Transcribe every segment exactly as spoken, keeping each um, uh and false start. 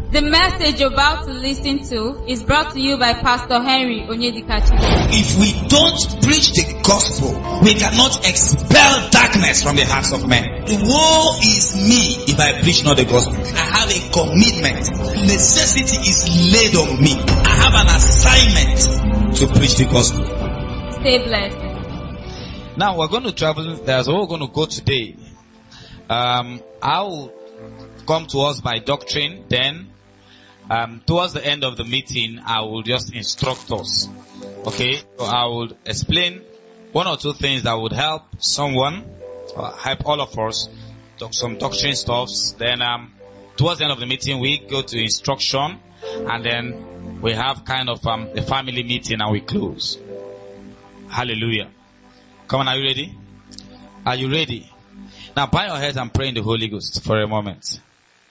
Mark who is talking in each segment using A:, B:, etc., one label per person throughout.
A: The message you're about to listen to is brought to you by Pastor Henry Onyedikachi.
B: If we don't preach the gospel, we cannot expel darkness from the hearts of men. Woe is me if I preach not the gospel. I have a commitment. Necessity is laid on me. I have an assignment to preach the gospel.
A: Stay blessed.
C: Now we're going to travel. That's where we're going to go today. Um, I will come to us by doctrine. Then, um, towards the end of the meeting, I will just instruct us. Okay, so I will explain one or two things that would help someone, or help all of us, talk some doctrine stuffs. Then, um, towards the end of the meeting, we go to instruction, and then we have kind of um, a family meeting, and we close. Hallelujah. Come on, are you ready? Are you ready? Now bow your heads and pray in the Holy Ghost for a moment.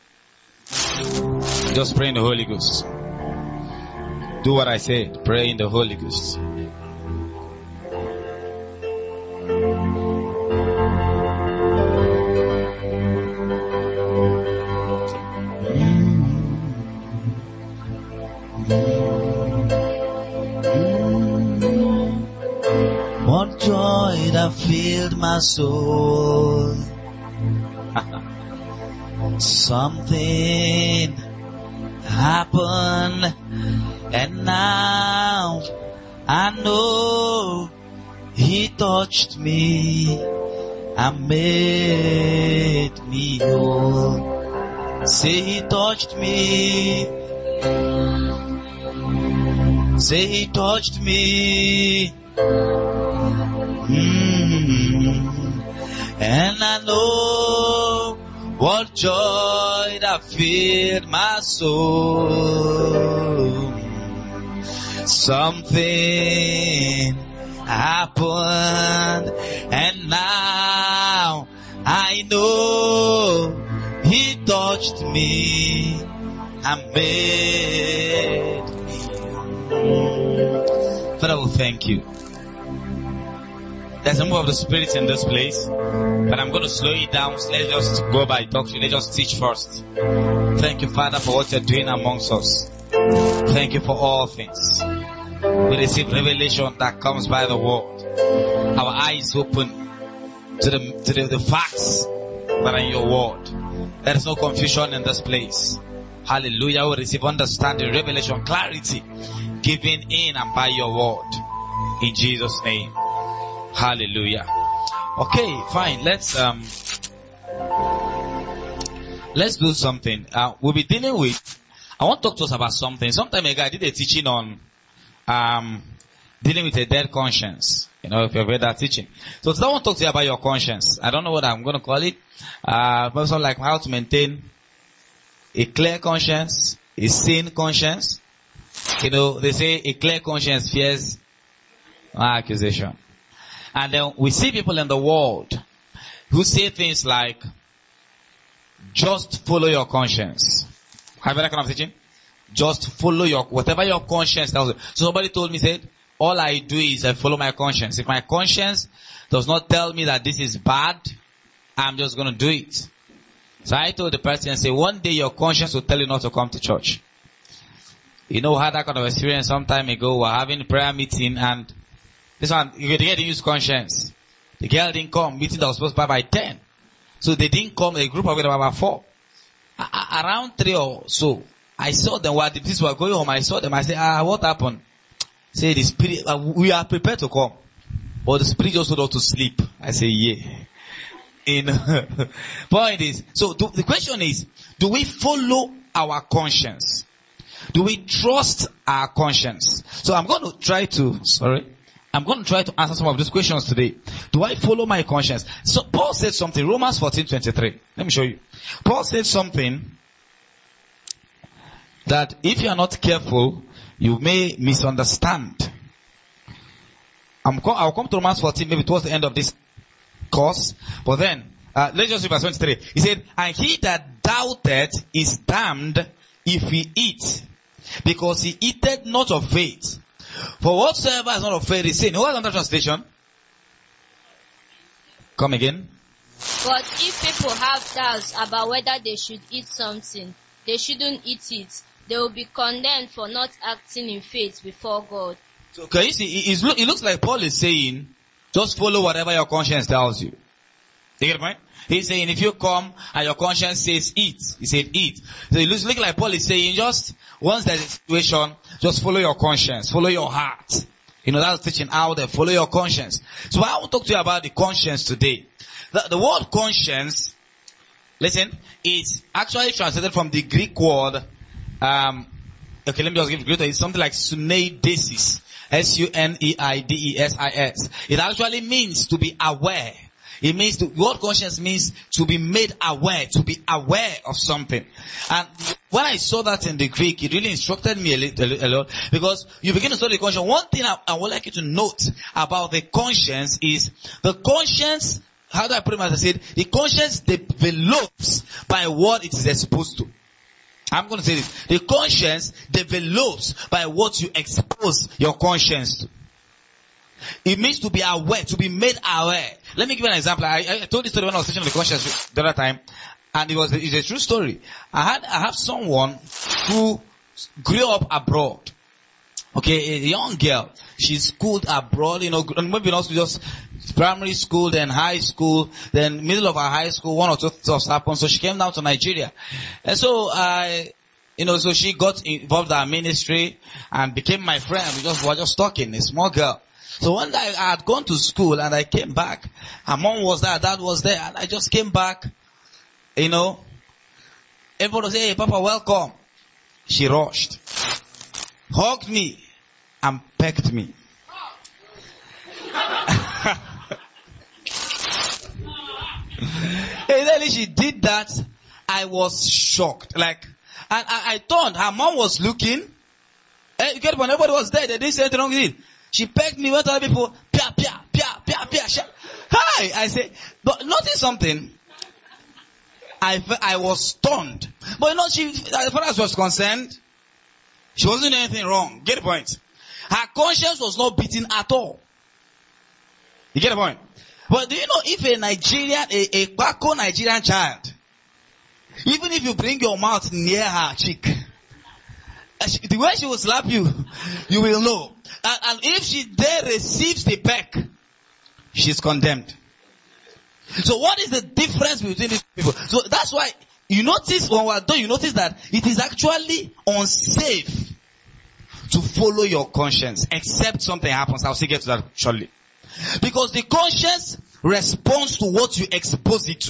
C: Just pray in the Holy Ghost. Do what I said. Pray in the Holy Ghost.
B: What joy that filled my soul. Something happened, and now I know He touched me and made me whole. Say He touched me. Say He touched me. Mm. And I know what joy that filled my soul. Something happened, and now I know He touched me and made me. Father, we thank you. There's a move of the Spirit in this place, but I'm going to slow it down. So let's just go by doctrine. Let's just teach first. Thank you, Father, for what you're doing amongst us. Thank you for all things. We receive revelation that comes by the word. Our eyes open to the to the, the facts that are in your word. There is no confusion in this place. Hallelujah. We receive understanding, revelation, clarity given in and by your word. In Jesus' name. Hallelujah. Okay, fine. Let's um, let's do something. Uh, we'll be dealing with. I want to talk to us about something. Some time ago, I did a teaching on um, dealing with a dead conscience. You know, if you've heard that teaching. So today I want to talk to you about your conscience. I don't know what I'm going to call it. Uh, but something like how to maintain a clear conscience, a sane conscience. You know, they say a clear conscience fears no accusation. And then we see people in the world who say things like, just follow your conscience. Have you that kind of teaching? Just follow your, whatever your conscience tells you. So somebody told me, said, all I do is I follow my conscience. If my conscience does not tell me that this is bad, I'm just going to do it. So I told the person, say, one day your conscience will tell you not to come to church. You know, we had that kind of experience some time ago. We were having a prayer meeting, and this one, you get to use conscience. The girl didn't come, meeting that was supposed to be by ten. So they didn't come, a group of them about four. A- around three or so, I saw them while the people were going home. I saw them, I said, ah, what happened? Say, the spirit, uh, we are prepared to come. But the spirit just told us to sleep. I say, yeah. In, point is, so do, the question is, do we follow our conscience? Do we trust our conscience? So I'm going to try to, sorry, I'm going to try to answer some of these questions today. Do I follow my conscience? So Paul said something, Romans fourteen twenty-three. Let me show you. Paul said something that if you are not careful, you may misunderstand. I'm co- I'll come to Romans fourteen maybe towards the end of this course. But then, uh, let's just read verse twenty-three. He said, and he that doubted is damned if he eat, because he eateth not of faith. For whatsoever is not of faith is sin. Who has another translation? Come again.
D: But if people have doubts about whether they should eat something, they shouldn't eat it. They will be condemned for not acting in faith before God.
B: So can you see, it, it, it looks like Paul is saying, just follow whatever your conscience tells you. You get the point? He's saying, if you come and your conscience says eat, he said eat. So it looks like Paul is saying, just once there's a situation, just follow your conscience, follow your heart. You know, that's teaching out there, follow your conscience. So I want to talk to you about the conscience today. The, the word conscience, listen, is actually translated from the Greek word, um, okay, let me just give it, it's something like suneidesis. S U N E I D E S I S. It actually means to be aware. It means, to, word conscience means to be made aware, to be aware of something. And when I saw that in the Greek, it really instructed me a, little, a lot, because you begin to study the conscience. One thing I, I would like you to note about the conscience is, the conscience, how do I put it as I said, the conscience develops by what it is exposed to. I'm going to say this. The conscience develops by what you expose your conscience to. It means to be aware, to be made aware. Let me give you an example. I, I told this story when I was teaching the conscience the other time, and it was it's a true story. I had I have someone who grew up abroad. Okay, a young girl. She's schooled abroad, you know, maybe not just primary school, then high school, then middle of her high school, one or two stuff happened. So she came down to Nigeria. And so I, you know, so she got involved in our ministry and became my friend. We just were just talking, a small girl. So one day I had gone to school and I came back. Her mom was there, dad was there, and I just came back, you know. Everybody was saying, hey, Papa, welcome. She rushed, hugged me, and pecked me. And then she did that, I was shocked. Like, and I, I turned, her mom was looking. Hey, you get when everybody was there, they didn't say anything wrong with it. She pecked me, went to other people, pia, pia, pia, pia, pia, pia. Hi! I said, but notice something. I, I was stunned. But you know, she, as far as she was concerned, she wasn't doing anything wrong. Get the point? Her conscience was not beaten at all. You get the point? But do you know, if a Nigerian, a, a Bako Nigerian child, even if you bring your mouth near her cheek, she, the way she will slap you, you will know. And, and if she there receives the peck, she's condemned. So what is the difference between these people? So that's why you notice when we're done, you notice that it is actually unsafe to follow your conscience, except something happens. I'll still get to that shortly. Because the conscience responds to what you expose it to.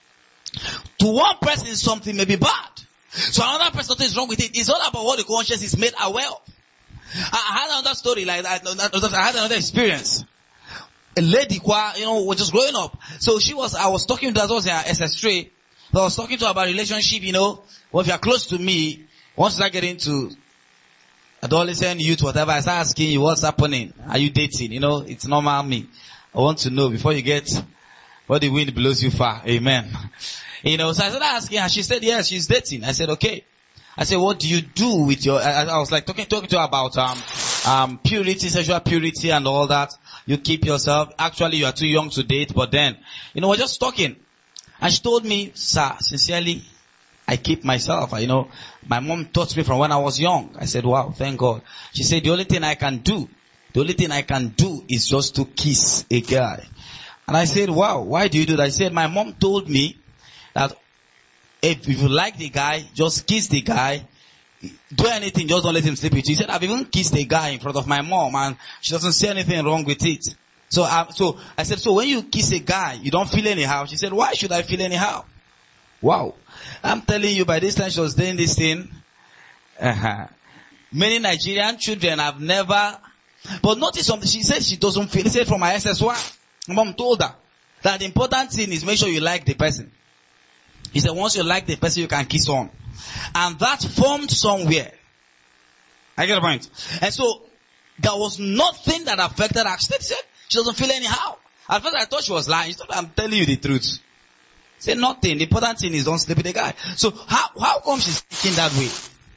B: To one person, something may be bad. So another person, something is wrong with it. It's all about what the conscience is made aware of. I had another story like that. I had another experience. A lady, you know, was just growing up. So she was, I was talking to her, that was in her S S three. So I was talking to her about relationship, you know. Well, if you're close to me, once I get into adolescent, youth, whatever, I start asking you what's happening. Are you dating? You know, it's normal me. I want to know before you get what the wind blows you far. Amen. You know, so I started asking her. She said, yes, she's dating. I said, okay. I said, what do you do with your, I, I was like talking, talking to her about, um, um, purity, sexual purity and all that. You keep yourself. Actually, you are too young to date, but then, you know, we're just talking. And she told me, sir, sincerely, I keep myself. You know, my mom taught me from when I was young. I said, wow, thank God. She said, the only thing I can do, the only thing I can do is just to kiss a guy. And I said, wow, why do you do that? I said, my mom told me that if you like the guy, just kiss the guy. Do anything, just don't let him sleep with you. He said, I've even kissed a guy in front of my mom and she doesn't see anything wrong with it. So, I, so I said, so when you kiss a guy, you don't feel anyhow. She said, why should I feel anyhow? Wow. I'm telling you, by this time she was doing this thing. Uh-huh. Many Nigerian children have never, but notice something, she said she doesn't feel, she said from my S S one, mom told her that the important thing is make sure you like the person. He said, once you like the person, you can kiss on. And that formed somewhere. I get the point. And so, there was nothing that affected her. She said, she doesn't feel anyhow. At first I thought she was lying. She said, I'm telling you the truth. Say nothing. The important thing is don't sleep with the guy. So, how, how come she's thinking that way?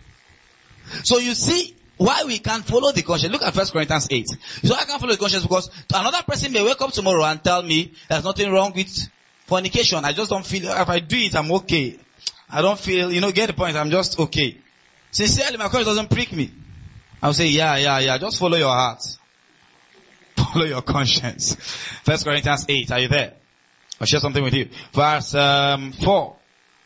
B: So you see, why we can't follow the conscience. Look at First Corinthians eight. So I can't follow the conscience because another person may wake up tomorrow and tell me there's nothing wrong with fornication. I just don't feel, if I do it, I'm okay.
C: I don't feel, you know, get the point. I'm just okay. Sincerely, my conscience doesn't prick me. I'll say, yeah, yeah, yeah. Just follow your heart. Follow your conscience. First Corinthians eight. Are you there? I'll share something with you. Verse um, four.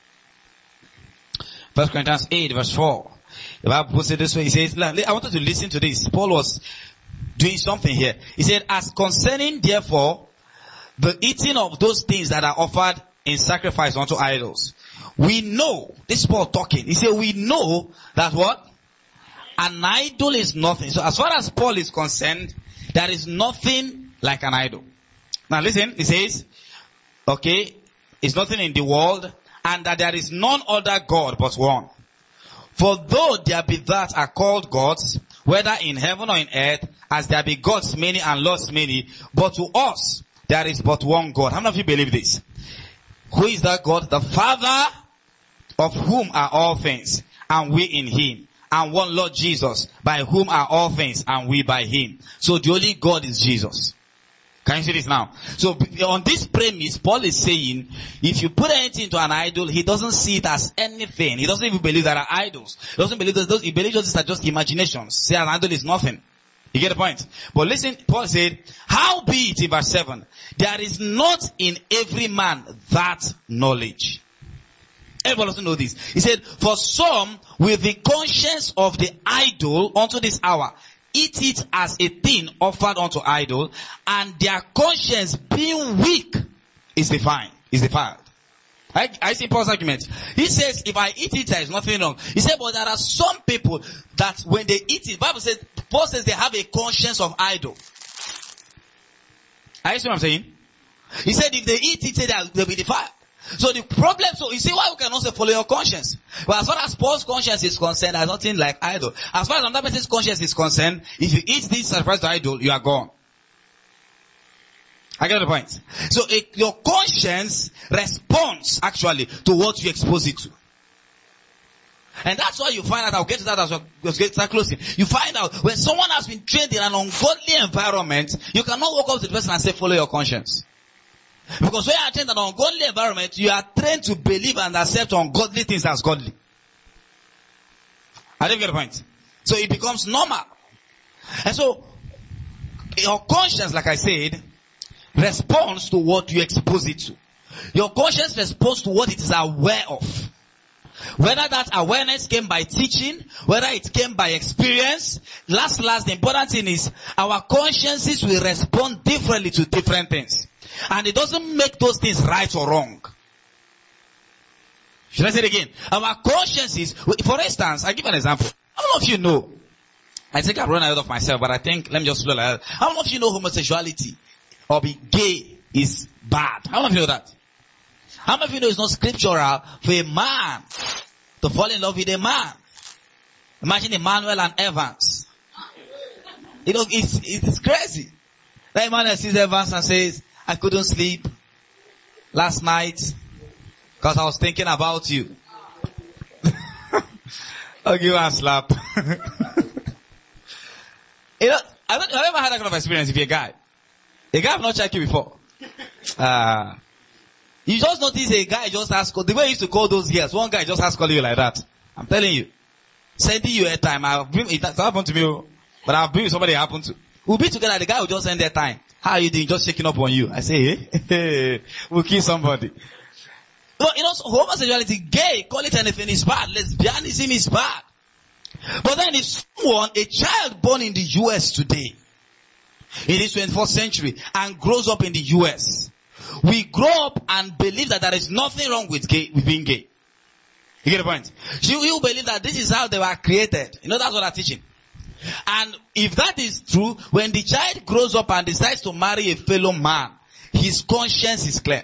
C: First Corinthians eight, verse four. The Bible puts it this way. He says, I wanted to listen to this. Paul was doing something here. He said, as concerning, therefore, the eating of those things that are offered in sacrifice unto idols, we know, this is Paul talking, he said, we know that what? An idol is nothing. So as far as Paul is concerned, there is nothing like an idol. Now listen, he says, okay, it's nothing in the world, and that there is none other God but one. For though there be that are called gods, whether in heaven or in earth, as there be gods many and lords many, but to us there is but one God. How many of you believe this? Who is that God? The Father, of whom are all things, and we in him. And one Lord Jesus, by whom are all things, and we by him. So the only God is Jesus. Can you see this now? So on this premise, Paul is saying, if you put anything into an idol, he doesn't see it as anything. He doesn't even believe there are idols. He doesn't believe those, he believes those are just imaginations. Say an idol is nothing. You get the point? But listen, Paul said, how be it in verse seven, there is not in every man that knowledge. Everybody doesn't know this. He said, for some with the conscience of the idol unto this hour, eat it as a thing offered unto idol, and their conscience being weak is defined, is defiled. I, I see Paul's argument. He says, if I eat it, there is nothing wrong. He said, but there are some people that when they eat it, the Bible says, Paul says they have a conscience of idol. Are you see what I'm saying? He said, if they eat it, they'll, they'll be defiled. So the problem, so you see why we can also follow your conscience. But as far as Paul's conscience is concerned, there's nothing like idol. As far as another person's conscience is concerned, if you eat this sacrifice to idol, you are gone. I get the point. So it, your conscience responds actually to what you expose it to. And that's why you find out, I'll get to that as we get start closing. You find out when someone has been trained in an ungodly environment, you cannot walk up to the person and say, follow your conscience. Because when you are trained in an ungodly environment, you are trained to believe and accept ungodly things as godly. I didn't get the point. So it becomes normal. And so, your conscience, like I said, responds to what you expose it to. Your conscience responds to what it is aware of. Whether that awareness came by teaching, whether it came by experience, last, last, the important thing is our consciences will respond differently to different things. And it doesn't make those things right or wrong. Should I say it again? Our consciences, for instance, I give an example. How many of you know, I think I've run out of myself, but I think, let me just flow like that. How many of you know homosexuality or be gay is bad? How many of you know that? How many of you know it's not scriptural for a man to fall in love with a man? Imagine Emmanuel and Evans. You know, it's, it's crazy. That Emmanuel sees Evans and says, I couldn't sleep last night because I was thinking about you. I'll give you a slap. You know, I don't, I've never had that kind of experience if you're a guy. A guy have not checked you before. Uh, you just notice a guy just ask, the way he used to call those girls, one guy just ask calling you like that. I'm telling you. Sending you a time. I've been, it happened to me, but I've been with somebody it happened to. We'll be together, the guy will just send their time. How are you doing? Just checking up on you. I say, hey, hey, we'll kill somebody. But you know, homosexuality, gay, call it anything, is bad. Lesbianism is bad. But then if someone, a child born in the U S today, in this twenty-first century, and grows up in the U S, we grow up and believe that there is nothing wrong with gay, with being gay. You get the point? You, you believe that this is how they were created. You know, that's what I'm teaching. And if that is true, when the child grows up and decides to marry a fellow man, his conscience is clear.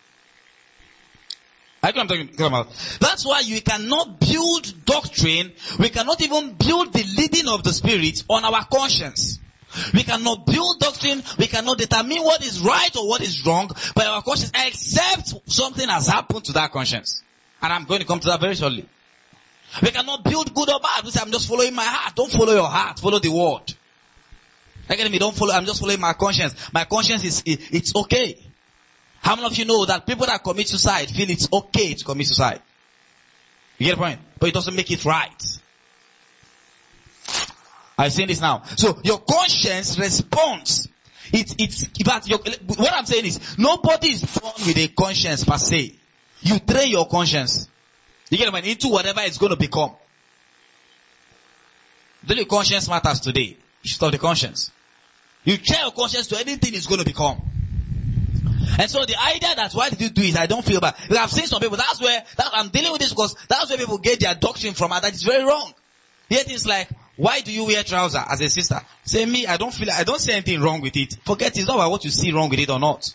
C: I know what I'm talking about. That's why you cannot build doctrine, we cannot even build the leading of the Spirit on our conscience. We cannot build doctrine, we cannot determine what is right or what is wrong by our conscience, except something has happened to that conscience. And I'm going to come to that very shortly. We cannot build good or bad. We say, I'm just following my heart. Don't follow your heart. Follow the word. Again, me, don't follow. I'm just following my conscience. My conscience is, it, it's okay. How many of you know that people that commit suicide feel it's okay to commit suicide?
B: You get the point? But it doesn't make it right. I'm saying this now. So your conscience responds. It, it's, but your, what I'm saying is, nobody is born with a conscience per se. You train your conscience. You get the point? Into whatever it's going to become. The your conscience matters today. You stop the conscience. You train your conscience to anything it's going to become. And so the idea that why did you do it, I don't feel bad. Because I've seen some people, that's where, that, I'm dealing with this because that's where people get their doctrine from, and that is very wrong. Yet it's like, why do you wear trousers as a sister? Say me, I don't feel, I don't see anything wrong with it. Forget it, it's not about what you see wrong with it or not.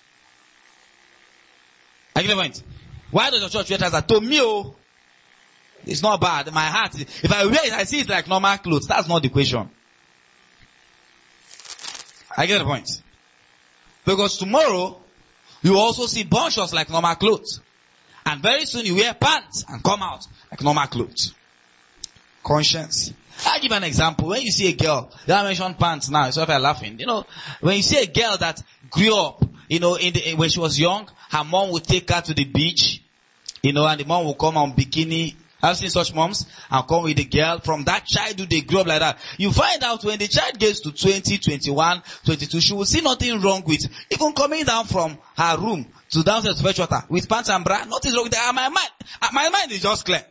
B: I get the point. Why does your church wear trousers? To me, oh, it's not bad. My heart, if I wear it, I see it like normal clothes. That's not the question. I get the point. Because tomorrow, you also see bun shorts like normal clothes. And very soon you wear pants and come out like normal clothes. Conscience. I'll give an example. When you see a girl, I mentioned pants now, so if I'm laughing. You know, when you see a girl that grew up, you know, in the, when she was young, her mom would take her to the beach, you know, and the mom will come on bikini. I've seen such moms and come with the girl. From that childhood, they grew up like that. You find out when the child gets to twenty, twenty-one, twenty-two, she will see nothing wrong with even coming down from her room to downstairs to fetch water with pants and bra. Nothing wrong with that. My mind, my mind is just clear.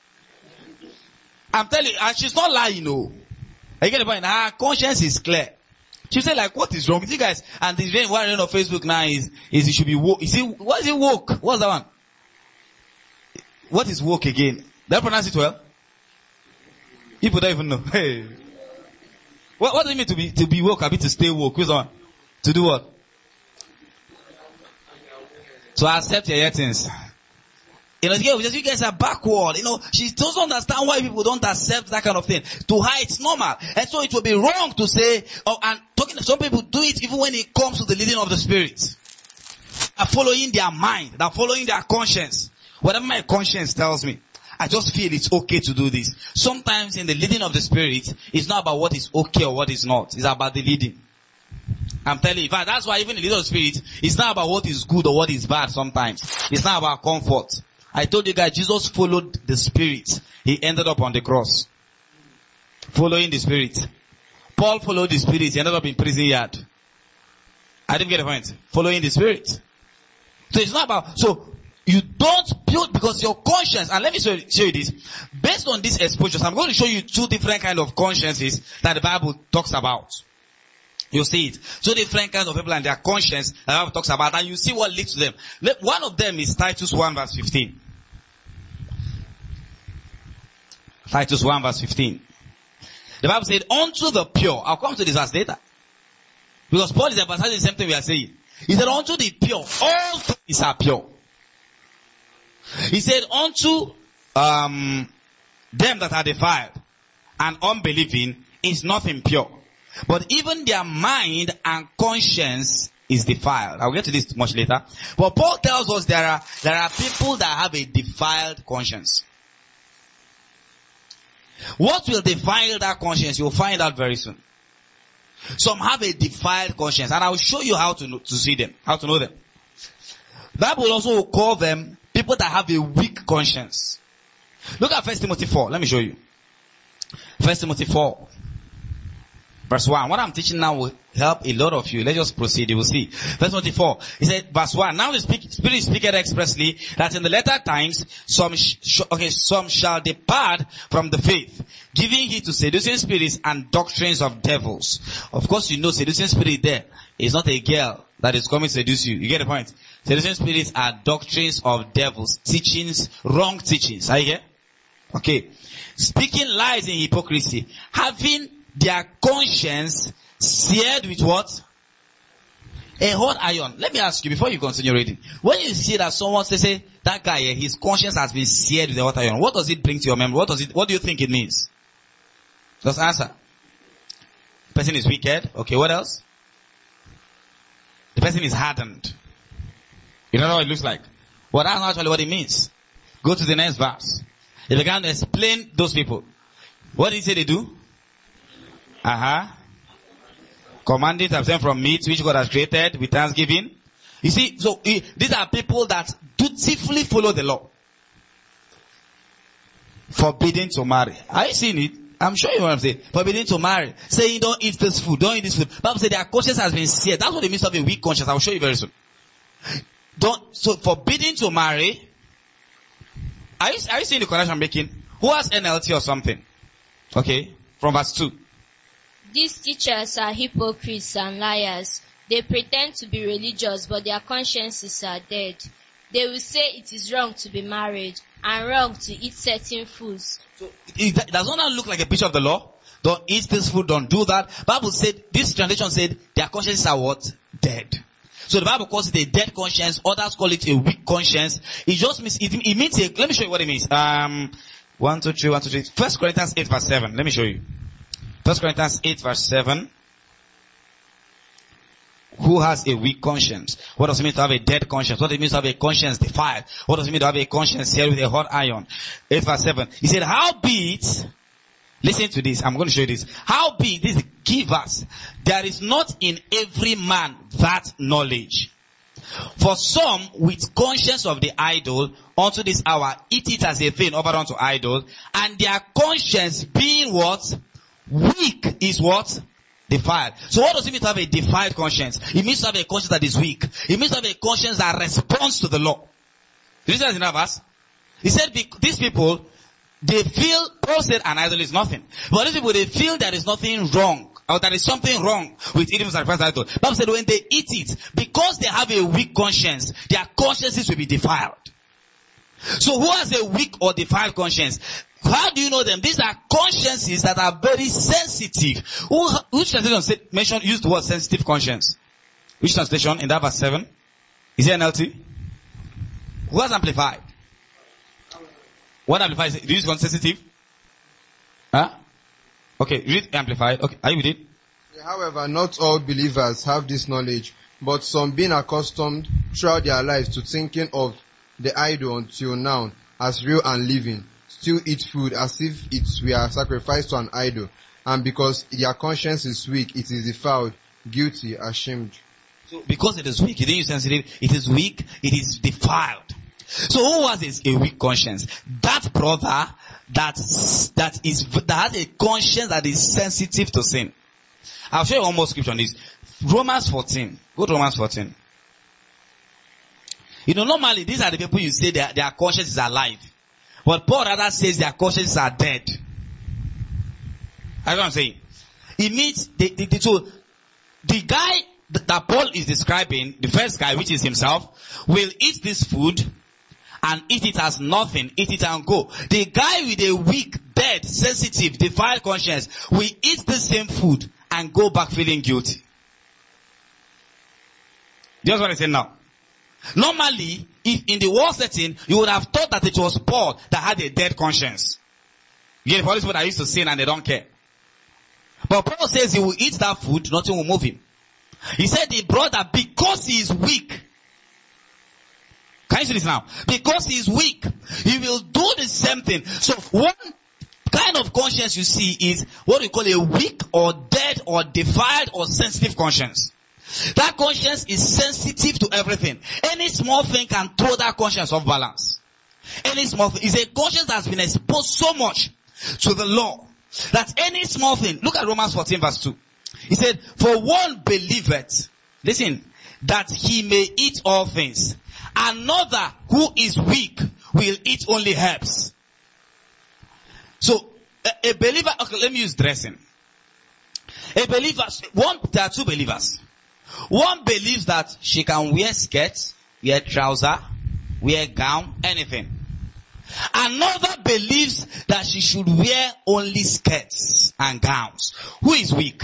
B: I'm telling you, and she's not lying, no. You get the point? Her conscience is clear. She said, like, what is wrong with you guys? And the one on Facebook now is, is it should be woke. You see, what is it woke? What's that one? What is woke again? Did I pronounce it well? People don't even know. Hey. What, what does it mean to be, to be woke? I mean to stay woke. Who's on? To do what? To accept your things. You know, you guys are backward. You know, she doesn't understand why people don't accept that kind of thing. To her, it's normal. And so it will be wrong to say, oh, and talking to some people do it even when it comes to the leading of the Spirit. They're following their mind. They're following their conscience. Whatever my conscience tells me, I just feel it's okay to do this. Sometimes in the leading of the Spirit, it's not about what is okay or what is not. It's about the leading. I'm telling you, in fact, that's why even the leading of the Spirit, it's not about what is good or what is bad sometimes. It's not about comfort. I told you guys, Jesus followed the Spirit. He ended up on the cross. Following the Spirit. Paul followed the Spirit. He ended up in prison yard. I didn't get the point. Following the Spirit. So it's not about, so you don't build because your conscience, and let me show you, show you this. Based on this exposure, so I'm going to show you two different kind of consciences that the Bible talks about. You see it. Two different kinds of people and their conscience that the Bible talks about, and you see what leads to them. One of them is Titus one verse fifteen. Titus one verse fifteen. The Bible said, unto the pure. I'll come to this verse later. Because Paul is emphasizing the same thing we are saying. He said, unto the pure, all things are pure. He said, unto um, them that are defiled and unbelieving is nothing pure. But even their mind and conscience is defiled. I'll get to this much later. But Paul tells us there are, there are people that have a defiled conscience. What will defile that conscience? You'll find out very soon. Some have a defiled conscience, and I'll show you how to know, to see them, how to know them. The Bible also will call them people that have a weak conscience. Look at First Timothy four. Let me show you. First Timothy four. Verse one. What I'm teaching now will help a lot of you. Let's just proceed. You will see. Verse twenty-four. He said, verse one. Now the speak, Spirit speaketh expressly that in the latter times some, sh- okay, some shall depart from the faith, giving heed to seducing spirits and doctrines of devils. Of course, you know seducing spirit there is not a girl that is coming to seduce you. You get the point? Seducing spirits are doctrines of devils, teachings, wrong teachings. Are you here? Okay. Speaking lies in hypocrisy, having their conscience seared with what? A hot iron. Let me ask you before you continue reading. When you see that someone say, say that guy here, his conscience has been seared with a hot iron, what does it bring to your memory? What does it, what do you think it means? Just answer. The person is wicked. Okay, what else? The person is hardened. You don't know what it looks like. Well, that's not actually what it means. Go to the next verse. He began to explain those people. What did he say they do? Uh-huh. Commanding to abstain from meat which God has created with thanksgiving. You see, so uh, these are people that dutifully follow the law. Forbidden to marry. Are you seeing it? I'm sure you know what I'm saying. Forbidden to marry. Saying don't eat this food, don't eat this food. Bible says their conscience has been seared. That's what it means to have a weak conscience. I'll show you very soon. Don't, so forbidden to marry. Are you, are you seeing the connection I'm making? Who has N L T or something? Okay. From verse two.
D: These teachers are hypocrites and liars. They pretend to be religious, but their consciences are dead. They will say it is wrong to be married and wrong to eat certain foods.
B: So it, it does not look like a picture of the law. Don't eat this food, don't do that. Bible said, this translation said, their consciences are what? Dead. So the Bible calls it a dead conscience. Others call it a weak conscience. It just means, it, it means a, let me show you what it means. Um, one, two, three, one, two, three. First Corinthians eight verse seven. Let me show you. First Corinthians eight verse seven. Who has a weak conscience? What does it mean to have a dead conscience? What does it mean to have a conscience defiled? What does it mean to have a conscience here with a hot iron? eight verse seven. He said, howbeit, listen to this, I'm going to show you this. Howbeit, this is the key verse. There is not in every man that knowledge. For some, with conscience of the idol, unto this hour, eat it as a thing offered unto idol, and their conscience being what? Weak is what? Defiled. So what does it mean to have a defiled conscience? It means to have a conscience that is weak. It means to have a conscience that responds to the law. Did you see that in that verse? He said these people, they feel, Paul said an idol is nothing. But these people, they feel there is nothing wrong. Or there is something wrong with eating sacrifice idol. Bible said when they eat it, because they have a weak conscience, their consciences will be defiled. So who has a weak or defiled conscience? How do you know them? These are consciences that are very sensitive. Who, which translation said, mention, use the word sensitive conscience? Which translation in that verse seven? Is it N L T? Who has amplified? What amplified? Do you use sensitive? Huh? Okay, read amplified. Okay, are you with it?
E: However, not all believers have this knowledge, but some being accustomed throughout their lives to thinking of the idol until now as real and living, still eat food as if it were sacrificed to an idol, and because their conscience is weak, it is defiled, guilty, ashamed.
B: So because it is weak, it is sensitive, it is weak, it is defiled. So who has a weak conscience? That brother that, that is, that has a conscience that is sensitive to sin. I'll show you one more scripture on this. Romans fourteen. Go to Romans fourteen. You know, normally these are the people you say their, their conscience is alive. But Paul rather says their consciences are dead. That's what I'm saying. It means, the, the, the, so, the guy that Paul is describing, the first guy, which is himself, will eat this food and eat it as nothing, eat it and go. The guy with a weak, dead, sensitive, defiled conscience will eat the same food and go back feeling guilty. Just what I say now. Normally, if in the war setting, you would have thought that it was Paul that had a dead conscience. You get all these people that used to sin and they don't care. But Paul says he will eat that food, nothing will move him. He said the brother, because he is weak. Can you see this now? Because he is weak, he will do the same thing. So one kind of conscience you see is what we call a weak or dead or defiled or sensitive conscience. That conscience is sensitive to everything. Any small thing can throw that conscience off balance. Any small thing is a conscience that has been exposed so much to the law that any small thing, look at Romans fourteen verse two. He said, for one believeth, listen, that he may eat all things. Another who is weak will eat only herbs. So, a, a believer, okay, let me use dressing. A believer, one, there are two believers. One believes that she can wear skirts, wear trouser, wear gown, anything. Another believes that she should wear only skirts and gowns. Who is weak?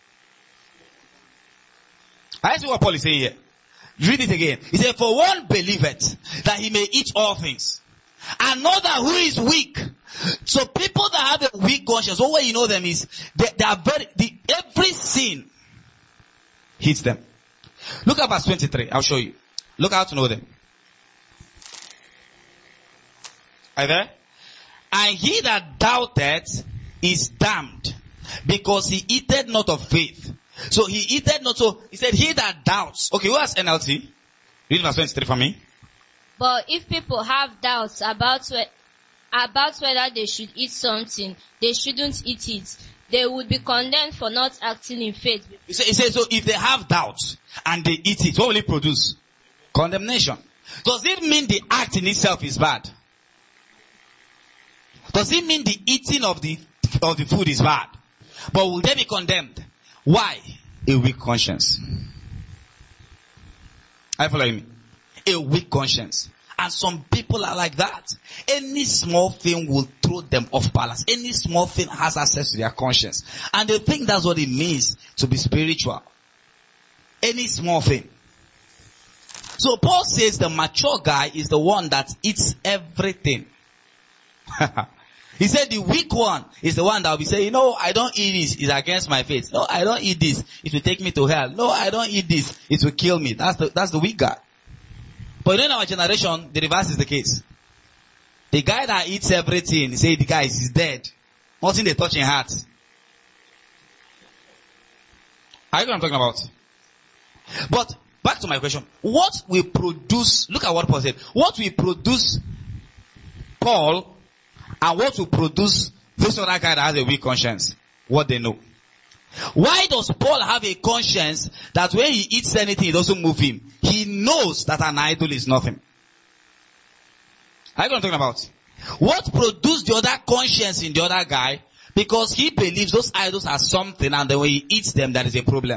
B: I see what Paul is saying here. Read it again. He said, for one believeth that he may eat all things. Another who is weak. So people that have a weak conscience, all way you know them is, they, they are very, the, every sin hits them. Look at verse twenty-three. I'll show you. Look how to know them. Are you there? And he that doubteth is damned, because he eateth not of faith. So he eateth not, so he said he that doubts. Okay, who has N L T? Read verse twenty-three for me.
D: But if people have doubts about about whether they should eat something, they shouldn't eat it. They would be condemned for not acting in faith.
B: He says, say, so if they have doubts and they eat it, what will it produce? Condemnation. Does it mean the act in itself is bad? Does it mean the eating of the of the food is bad? But will they be condemned? Why? A weak conscience. Are you following me? A weak conscience. And some people are like that. Any small thing will throw them off balance. Any small thing has access to their conscience. And they think that's what it means to be spiritual. Any small thing. So Paul says the mature guy is the one that eats everything. He said the weak one is the one that will be saying, no, I don't eat this. It's against my faith. No, I don't eat this. It will take me to hell. No, I don't eat this. It will kill me. That's the, that's the weak guy. But in our generation, the reverse is the case. The guy that eats everything, he say the guy is dead. Nothing they touch in heart. Are you know what I'm talking about? But back to my question. What will produce, look at what Paul said. What will produce Paul and what will produce this other guy that has a weak conscience? What they know. Why does Paul have a conscience that when he eats anything, it doesn't move him? He knows that an idol is nothing. Are you know what I'm talking about? What produced the other conscience in the other guy? Because he believes those idols are something and then when he eats them, there is a problem.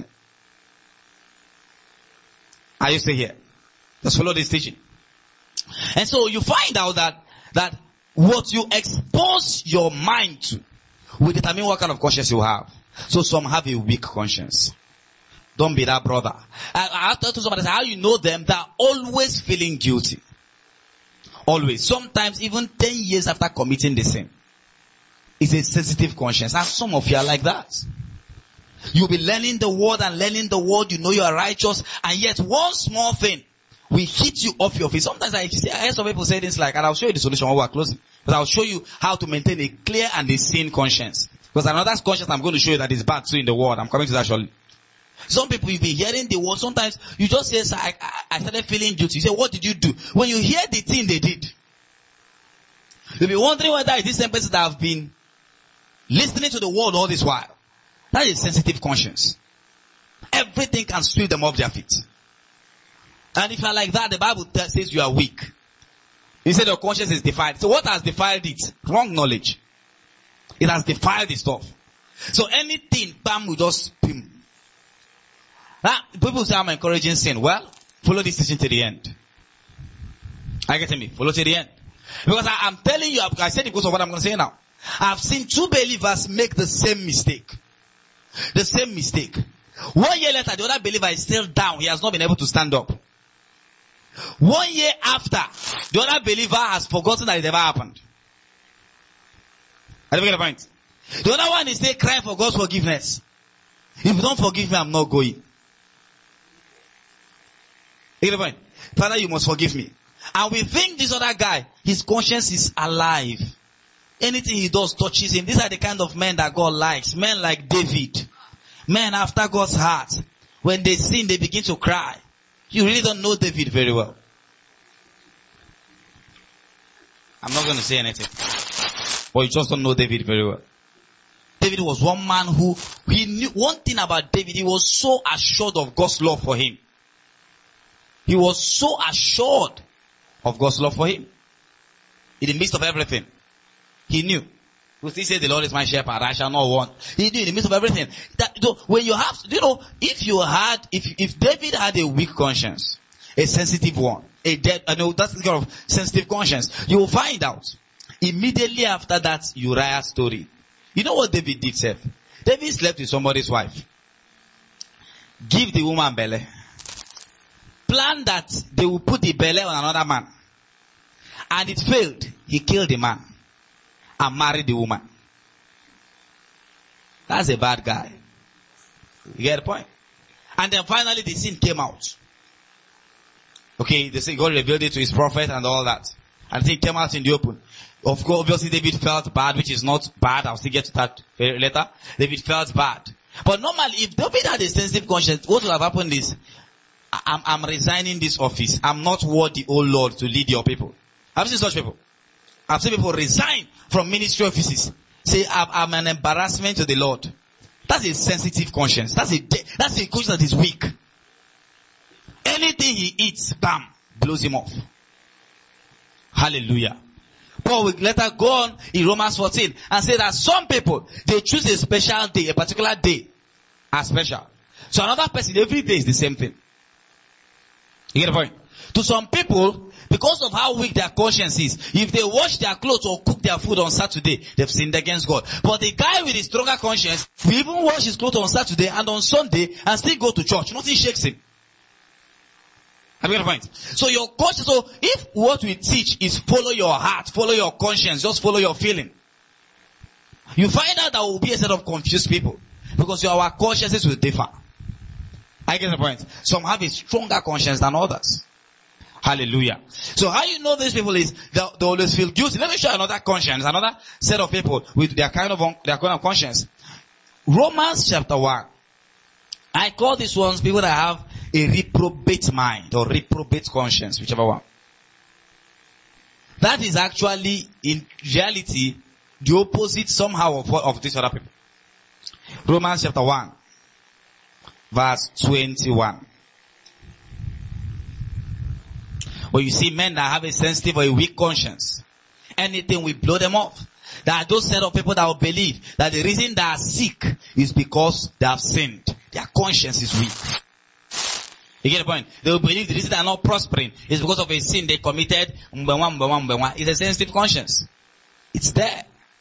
B: Are you still here? Just follow this teaching. And so you find out that, that what you expose your mind to will determine what kind of conscience you have. So some have a weak conscience. Don't be that brother. I, I have to tell somebody how you know them. They're always feeling guilty. Always. Sometimes even ten years after committing the sin. It's a sensitive conscience. And some of you are like that. You'll be learning the word and learning the word. You know you are righteous. And yet one small thing will hit you off your feet. Sometimes I, see, I hear some people say things like, and I'll show you the solution when we're closing. But I'll show you how to maintain a clear and a sane conscience. Because another conscience I'm going to show you that is bad too in the world. I'm coming to that shortly. Some people, you'll be hearing the word. Sometimes you just say, I, I, I started feeling guilty. You say, what did you do? When you hear the thing they did, you'll be wondering whether it's this same person that have been listening to the word all this while. That is sensitive conscience. Everything can sweep them off their feet. And if you are like that, the Bible says you are weak. He said your conscience is defiled. So what has defiled it? Wrong knowledge. It has defiled the stuff. So anything, bam, will just spin. Now, people say I'm encouraging sin. Well, follow this teaching to the end. Are you getting me? Follow to the end. Because I, I'm telling you, I said it because of what I'm going to say now. I've seen two believers make the same mistake. The same mistake. One year later, the other believer is still down. He has not been able to stand up. One year after, the other believer has forgotten that it ever happened. I don't get the point. The other one is still crying for God's forgiveness. If you don't forgive me, I'm not going. You get the point? Father, you must forgive me. And we think this other guy, his conscience is alive. Anything he does touches him. These are the kind of men that God likes. Men like David. Men after God's heart. When they sin, they begin to cry. You really don't know David very well. I'm not going to say anything. But you just don't know David very well. David was one man who, he knew one thing about David. He was so assured of God's love for him. He was so assured of God's love for him. In the midst of everything. He knew. Because he said the Lord is my shepherd, I shall not want. He knew in the midst of everything. That, so when you have, you know, if you had, if, if David had a weak conscience, a sensitive one, a dead, I know that's the kind of sensitive conscience, you will find out immediately after that Uriah story. You know what David did, Seth? David slept with somebody's wife. Give the woman belly. Plan that they will put the belly on another man. And it failed. He killed the man. And married the woman. That's a bad guy. You get the point? And then finally the sin came out. Okay, the sin, God revealed it to his prophet and all that. And the thing came out in the open. Of course, obviously David felt bad, which is not bad. I'll still get to that later. David felt bad. But normally, if David had a sensitive conscience, what would have happened is, I'm, I'm resigning this office. I'm not worthy, oh Lord, to lead your people. Have you seen such people? I've seen people resign from ministry offices. Say, I'm, I'm an embarrassment to the Lord. That's a sensitive conscience. That's a, that's a conscience that is weak. Anything he eats, bam, blows him off. Hallelujah. Paul will later go on in Romans fourteen and say that some people, they choose a special day, a particular day as special. So another person, every day is the same thing. You get the point? To some people, because of how weak their conscience is, if they wash their clothes or cook their food on Saturday, they've sinned against God. But the guy with a stronger conscience will even wash his clothes on Saturday and on Sunday and still go to church. Nothing shakes him. Have you got the point? So your conscience, so if what we teach is follow your heart, follow your conscience, just follow your feeling, you find out there will be a set of confused people. Because our consciences will differ. I get the point. Some have a stronger conscience than others. Hallelujah. So how you know these people is they, they always feel guilty. Let me show you another conscience, another set of people with their kind of their kind of conscience. Romans chapter one. I call these ones people that have a reprobate mind or reprobate conscience, whichever one. That is actually, in reality, the opposite somehow of, of these other people. Romans chapter one, verse twenty-one. Where you see men that have a sensitive or a weak conscience, anything will blow them off. There are those set of people that will believe that the reason they are sick is because they have sinned. Their conscience is weak. You get the point? They will believe the reason they are not prospering is because of a sin they committed. It's a sensitive conscience. It's there.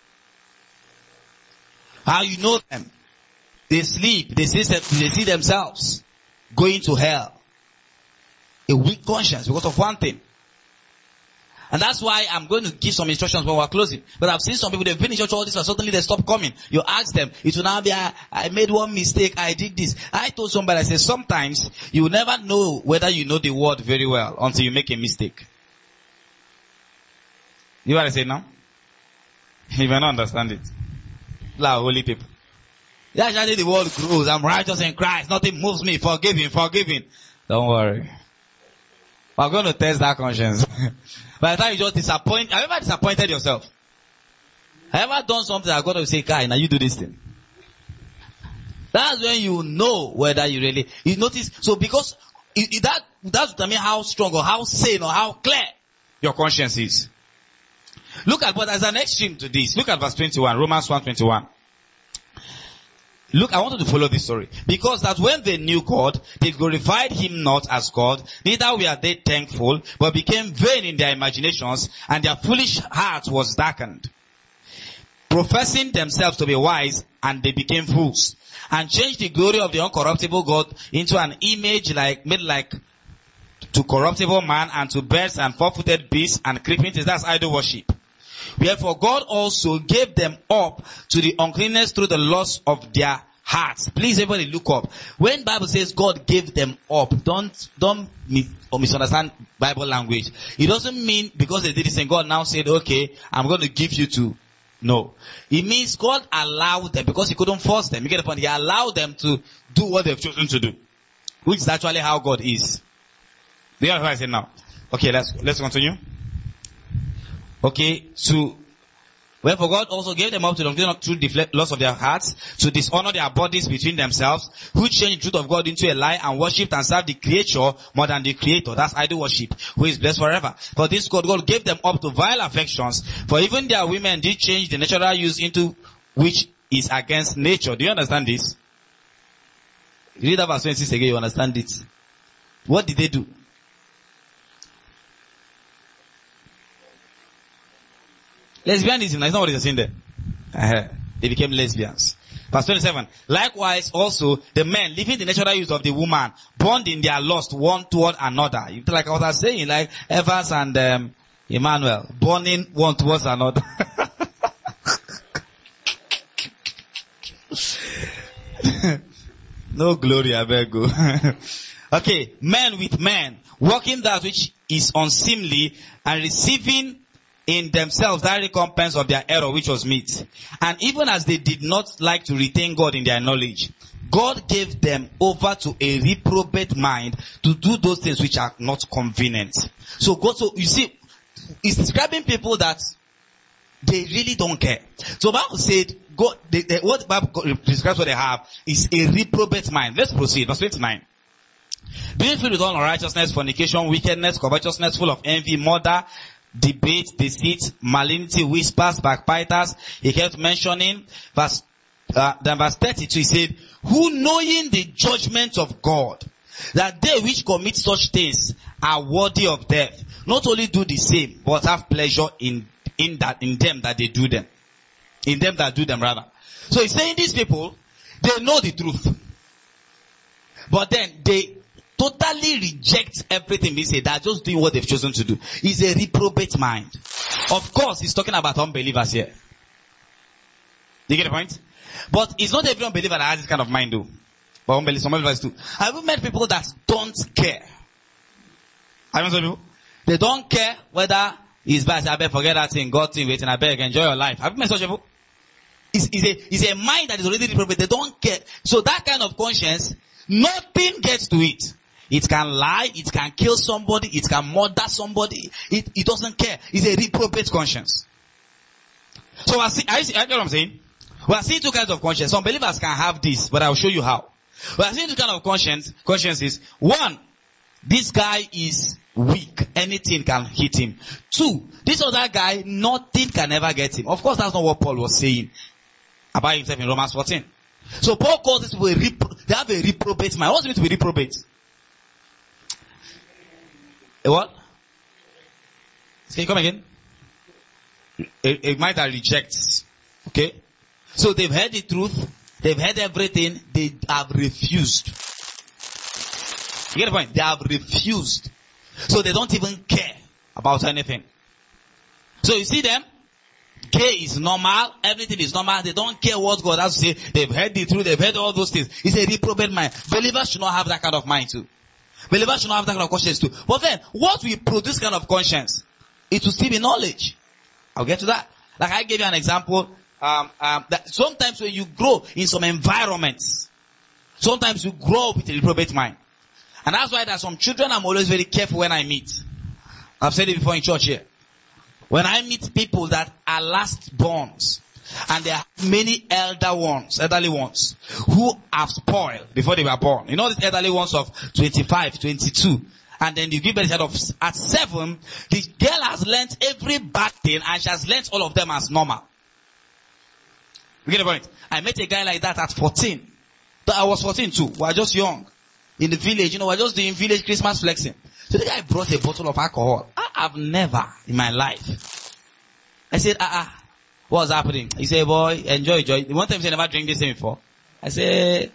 B: How you know them? They sleep. They see, they see themselves going to hell. A weak conscience because of one thing. And that's why I'm going to give some instructions when we're closing. But I've seen some people, they've been in church all this and suddenly they stop coming. You ask them, it will now be, I, I made one mistake, I did this. I told somebody, I said, sometimes you will never know whether you know the word very well until you make a mistake. You know what I say now? You may not understand it. La holy people. Yeah, actually the world grows. I'm righteous in Christ. Nothing moves me. Forgiving, forgiving. Don't worry. We're going to test that conscience. By the time you just disappoint, have you ever disappointed yourself? Have you ever done something that God will say, Kai, now you do this thing? That's when you know whether you really, you notice, so because it, it, that, that's what I mean, how strong or how sane or how clear your conscience is. Look at, but as an extreme to this, look at verse twenty-one, Romans one twenty-one. Look, I wanted to follow this story. Because that when they knew God, they glorified him not as God, neither were they thankful, but became vain in their imaginations, and their foolish heart was darkened. Professing themselves to be wise, and they became fools, and changed the glory of the uncorruptible God into an image like, made like to corruptible man, and to birds and four-footed beasts, and creeping things. That's idol worship. Wherefore God also gave them up to the uncleanness through the lust of their hearts. Please everybody look up. When Bible says God gave them up, don't, don't mis- or misunderstand Bible language. It doesn't mean because they did this and God now said, okay, I'm going to give you to. No. It means God allowed them because he couldn't force them. You get the point? He allowed them to do what they've chosen to do. Which is actually how God is. Do you know what I say now? Okay, let's, let's continue. Okay, so, wherefore God also gave them up to them through the lust of their hearts, to dishonor their bodies between themselves, who changed the truth of God into a lie, and worshipped and served the creature more than the creator. That's idol worship, who is blessed forever. For this God, God gave them up to vile affections, for even their women did change the natural use into which is against nature. Do you understand this? Read that verse twenty-six again, you understand it. What did they do? Lesbianism, that's not what it's saying there. Uh-huh. They became lesbians. Verse twenty-seven. Likewise also, the men, living the natural use of the woman, bond in their lust one toward another. Like I was saying, like Evans and um, Emmanuel, bonding one towards another. No glory, I beg you. Okay, men with men, working that which is unseemly, and receiving in themselves that recompense of their error which was meet. And even as they did not like to retain God in their knowledge, God gave them over to a reprobate mind to do those things which are not convenient. So God, so you see, it's describing people that they really don't care. So Bible said, God, they, they, what the Bible describes what they have is a reprobate mind. Let's proceed. Verse twenty-nine. Being filled with all unrighteousness, fornication, wickedness, covetousness, full of envy, murder, debate, deceit, malignity, whispers, backbiters. He kept mentioning verse, uh, then verse thirty-two, he said, who knowing the judgment of God, that they which commit such things are worthy of death, not only do the same, but have pleasure in, in that, in them that they do them. In them that do them rather. So he's saying these people, they know the truth. But then they totally reject everything we say. They're just doing what they've chosen to do. It's a reprobate mind. Of course, he's talking about unbelievers here. Do you get the point? But it's not every unbeliever that has this kind of mind though. But unbelievers, some unbelievers too. Have you met people that don't care? Have you met people? They don't care whether it's bad. I beg, forget that thing, God thing, waiting, I beg, enjoy your life. Have you met such people? It's, it's, a, it's a mind that is already reprobate. They don't care. So that kind of conscience, nothing gets to it. It can lie, it can kill somebody, it can murder somebody. It, it doesn't care. It's a reprobate conscience. So I see, I see, I know what I'm saying? We are seeing two kinds of conscience. Some believers can have this, but I'll show you how. We are seeing two kinds of conscience. Consciences. One, this guy is weak. Anything can hit him. Two, this other guy, nothing can ever get him. Of course, that's not what Paul was saying about himself in Romans fourteen. So Paul calls this people a repro- they have a reprobate mind. What does it mean to be reprobate? A what? Can you come again? A, a mind that rejects. Okay? So they've heard the truth, they've heard everything, they have refused. You get the point? They have refused. So they don't even care about anything. So you see them? Gay is normal, everything is normal, they don't care what God has to say, they've heard the truth, they've heard all those things. It's a reprobate mind. Believers should not have that kind of mind too. Believers should not have that kind of conscience too. But then, what will produce kind of conscience? It will still be knowledge. I'll get to that. Like I gave you an example, um, um, that sometimes when you grow in some environments, sometimes you grow up with a reprobate mind. And that's why there's some children I'm always very careful when I meet. I've said it before in church here. When I meet people that are last borns, and there are many elder ones, elderly ones, who have spoiled before they were born. You know these elderly ones of twenty-five, twenty-two. And then you give birth of, at seven, the girl has learnt every bad thing and she has learnt all of them as normal. You get the point? I met a guy like that at fourteen. I was fourteen too. We were just young. In the village, you know, we were just doing village Christmas flexing. So the guy brought a bottle of alcohol. I have never in my life. I said, ah, uh-uh. What's happening? He said, boy, enjoy, enjoy. One time he said, never drink this thing before. I said,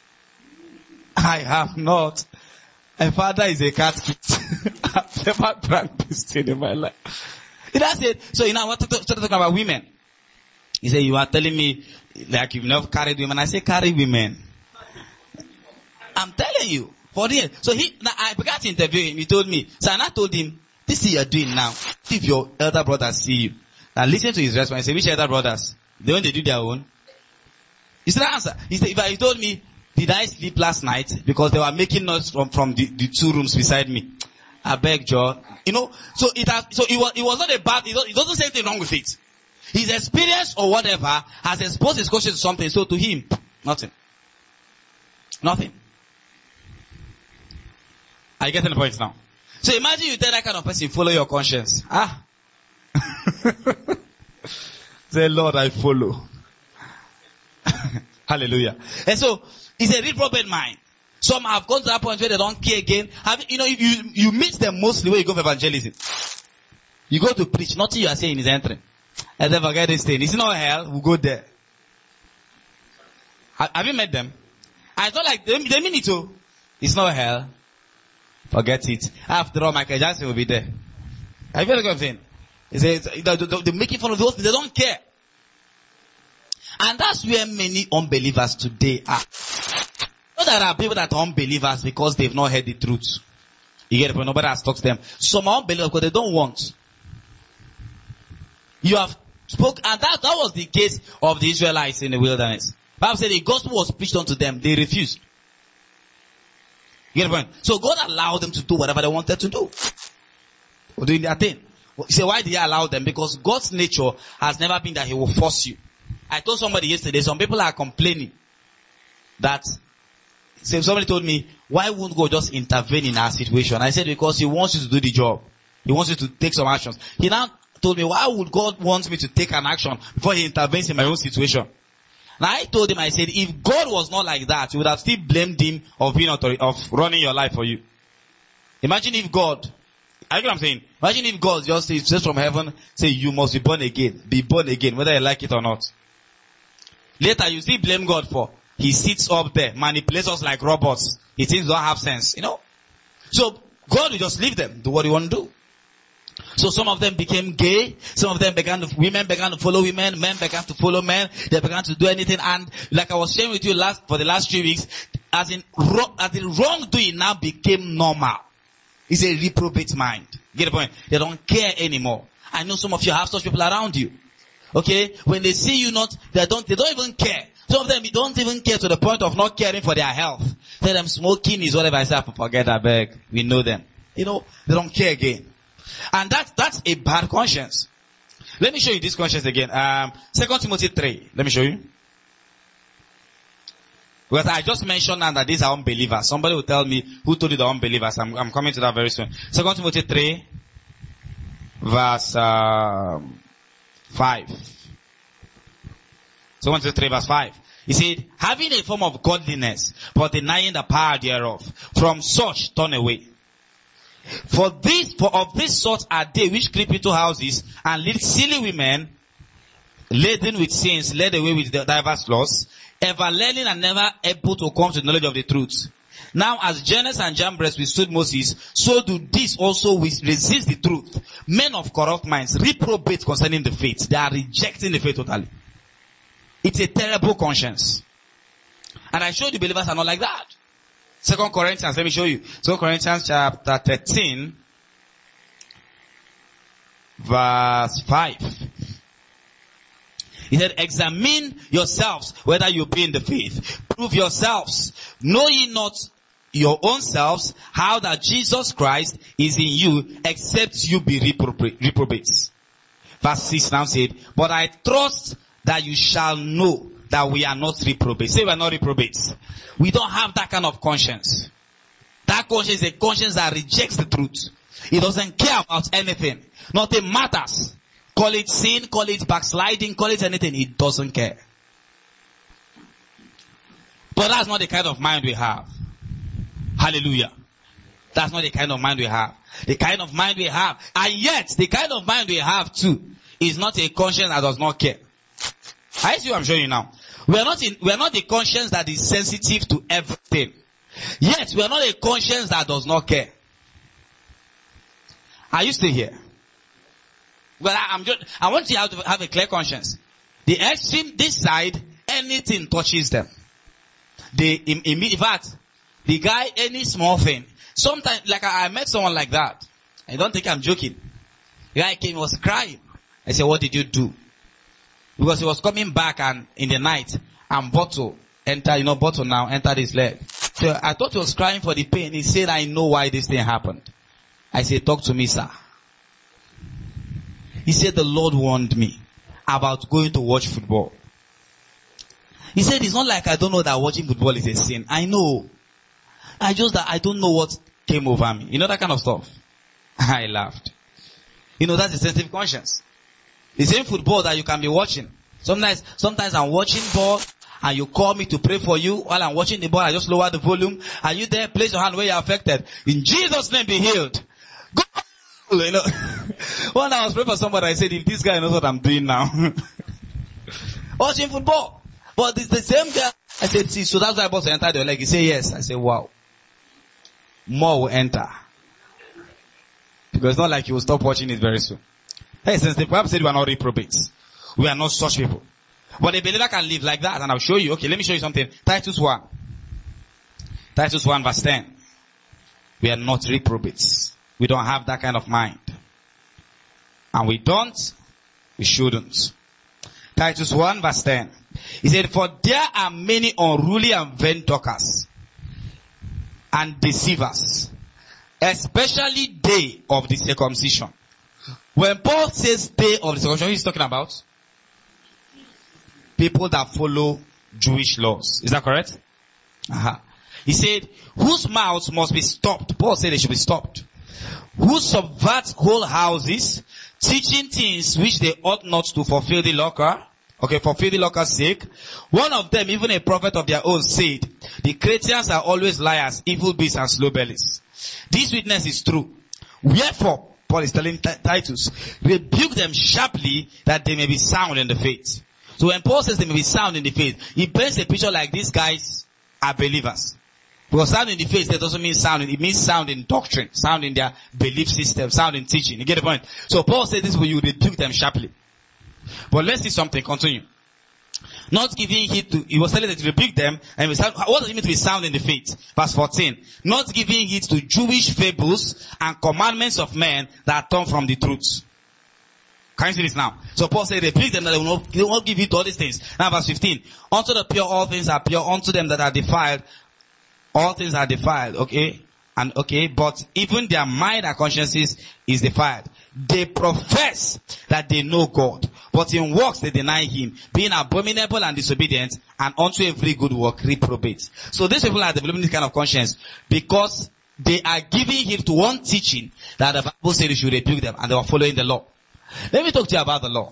B: I have not. My father is a catechist. I've never drank this thing in my life. He just said, so you know, I want to start talking about women. He said, you are telling me like you've never carried women. I said, carry women. I'm telling you. For real. So he, now I began to interview him. He told me. So and I told him, this thing you're doing now, if your elder brothers see you. Now listen to his response. He said, which elder brothers? The one they do their own. He said, answer. He said, if I, he told me, did I sleep last night? Because they were making noise from, from the, the two rooms beside me. I beg, John. You know, so it has, so it was, it was not a bad, it doesn't say anything wrong with it. His experience or whatever has exposed his conscience to something. So to him, nothing. Nothing. Are you getting the point now? So imagine you tell that kind of person, follow your conscience. Ah. Say, Lord, I follow. Hallelujah. And so, it's a reprobate mind. Some have gone to that point where they don't care again. Have, you know, you, you meet them mostly where you go for evangelism. You go to preach, nothing you are saying is entering. And then forget this thing. It's not hell, we'll go there. Have, have you met them? And it's not like, they, they mean it too. It's not hell. Forget it. After all, Michael Jackson will be there. Have you heard what I'm saying? He says, they're making fun of those, they don't care. And that's where many unbelievers today are. Not that there are people that are unbelievers because they've not heard the truth. You get it? But nobody has talked to them. Some are unbelievers because they don't want. You have spoke, and that, that was the case of the Israelites in the wilderness. The Bible said the gospel was preached unto them. They refused. You get the point? So God allowed them to do whatever they wanted to do. Or doing their thing. You say, why did he allow them? Because God's nature has never been that he will force you. I told somebody yesterday, some people are complaining that, so somebody told me, why won't God just intervene in our situation? I said, because he wants you to do the job. He wants you to take some actions. He now told me, why would God want me to take an action before he intervenes in my own situation? Now I told him, I said, if God was not like that, you would have still blamed him of being authority, of running your life for you. Imagine if God, I know what I'm saying. Imagine if God just says, says from heaven, say, you must be born again. Be born again, whether you like it or not. Later, you still blame God for, he sits up there, manipulates us like robots. He things don't have sense, you know. So, God will just leave them, do what he want to do. So some of them became gay, some of them began to, women began to follow women, men began to follow men, they began to do anything, and like I was sharing with you last, for the last three weeks, as in, as in wrongdoing now became normal. It's a reprobate mind. Get the point? They don't care anymore. I know some of you have such people around you. Okay? When they see you not, they don't, they don't even care. Some of them don't even care to the point of not caring for their health. Tell them smoking is whatever. I say, forget that bag. We know them. You know, they don't care again. And that, that's a bad conscience. Let me show you this conscience again. Um, Second Timothy three. Let me show you. Because I just mentioned now that these are unbelievers. Somebody will tell me who told you the unbelievers. I'm, I'm coming to that very soon. Second Timothy three, verse um, five. Second Timothy three, verse five. He said, having a form of godliness, but denying the power thereof, from such turn away. For this, for of this sort are they which creep into houses and lead silly women, laden with sins, led away with the diverse laws, ever learning and never able to come to the knowledge of the truth. Now as Jannes and Jambres withstood Moses, so do these also resist the truth. Men of corrupt minds, reprobate concerning the faith. They are rejecting the faith totally. It's a terrible conscience. And I showed you believers are not like that. Second Corinthians, let me show you. Second Corinthians chapter thirteen, verse five. He said, examine yourselves whether you be in the faith. Prove yourselves. Know ye not your own selves how that Jesus Christ is in you, except you be reprobates. Verse six now said, but I trust that you shall know that we are not reprobates. Say we are not reprobates. We don't have that kind of conscience. That conscience is a conscience that rejects the truth. It doesn't care about anything. Nothing matters. Call it sin, call it backsliding, call it anything. It doesn't care. But that's not the kind of mind we have. Hallelujah. That's not the kind of mind we have. The kind of mind we have. And yet, the kind of mind we have too is not a conscience that does not care. I see what I'm showing you now. We are not in, we are not a conscience that is sensitive to everything. Yet, we are not a conscience that does not care. Are you still here? Well, I, I'm just, I want you to have, to have a clear conscience. The extreme, this side, anything touches them. They, in, in, in fact, the guy, any small thing. Sometimes, like I, I met someone like that. I don't think I'm joking. The guy came, he was crying. I said, what did you do? Because he was coming back and in the night, and bottle entered, you know, bottle now entered his leg. So I thought he was crying for the pain. He said, I know why this thing happened. I said, talk to me, sir. He said, the Lord warned me about going to watch football. He said, it's not like I don't know that watching football is a sin. I know. I just that I don't know what came over me. You know that kind of stuff. I laughed. You know, that's a sensitive conscience. The same football that you can be watching. Sometimes, sometimes I'm watching ball and you call me to pray for you while I'm watching the ball. I just lower the volume. Are you there? Place your hand where you're affected. In Jesus' name, be healed. Go. You know, when I was praying for somebody, I said, if this guy knows what I'm doing now. Watching football. But it's the same guy. I said, see, so that's why I bought to enter your leg. He said, yes. I said, wow. More will enter. Because it's not like you will stop watching it very soon. Hey, since the Bible said we are not reprobates. We are not such people. But a believer can live like that, and I'll show you. Okay, let me show you something. Titus one. Titus one verse ten. We are not reprobates. We don't have that kind of mind. And we don't, we shouldn't. Titus one verse ten. He said, for there are many unruly and vain talkers and deceivers, especially they of the circumcision, When Paul says day of the circumcision, he's talking about people that follow Jewish laws. Is that correct? Uh-huh. He said, whose mouths must be stopped. Paul said they should be stopped. Who subvert whole houses, teaching things which they ought not to fulfill the lucre. Okay, for filthy lucre's sake. One of them, even a prophet of their own, said, the Cretans are always liars, evil beasts and slow bellies. This witness is true. Wherefore, Paul is telling Titus, rebuke them sharply that they may be sound in the faith. So when Paul says they may be sound in the faith, he paints a picture like these guys are believers. Because sound in the faith, that doesn't mean sound in, it means sound in doctrine, sound in their belief system, sound in teaching. You get the point? So Paul says this way, you rebuke them sharply. But let's see something, continue. Not giving heed to, he was telling them to rebuke them, and we sound, what does it mean to be sound in the faith? Verse fourteen. Not giving heed to Jewish fables and commandments of men that turn from the truth. Can you see this now? So Paul said, rebuke them that they will not, they will not give heed to all these things. Now verse fifteen. Unto the pure all things are pure, unto them that are defiled, all things are defiled, okay? And okay, but even their mind and consciences is defiled. They profess that they know God, but in works they deny him, being abominable and disobedient, and unto every good work reprobate. So these people are developing this kind of conscience because they are giving heed to one teaching that the Bible said you should rebuke them, and they are following the law. Let me talk to you about the law.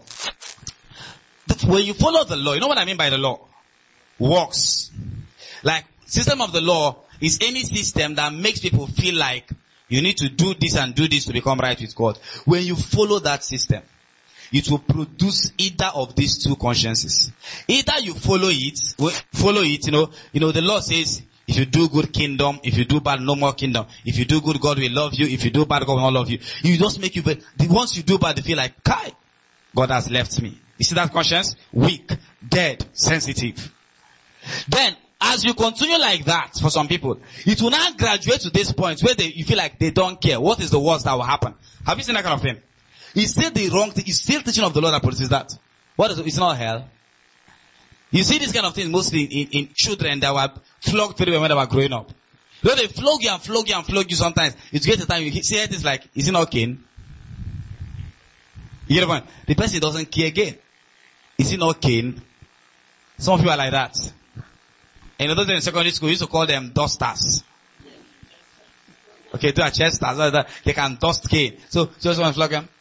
B: When you follow the law, you know what I mean by the law? Works. Like, system of the law is any system that makes people feel like you need to do this and do this to become right with God. When you follow that system, it will produce either of these two consciences. Either you follow it, follow it, you know, you know, the law says, if you do good, kingdom. If you do bad, no more kingdom. If you do good, God will love you. If you do bad, God will not love you. You just make you, but once you do bad, they feel like, Kai, God has left me. You see that conscience? Weak, dead, sensitive. Then, as you continue like that, for some people, it will now graduate to this point where they, you feel like they don't care. What is the worst that will happen? Have you seen that kind of thing? It's still the wrong thing. It's still teaching of the Lord that produces that. What is it? It's not hell. You see this kind of thing mostly in, in children that were flogged very well when they were growing up. You know, they flog you and flog you and flog you sometimes. It's get the time you see it is like, is it not Cain? You get the point? The person doesn't care again. Is it not Cain? Some people are like that. And in those days in secondary school, we used to call them dusters. Okay, to a chesters, they can dust Cain. So, so someone flog them.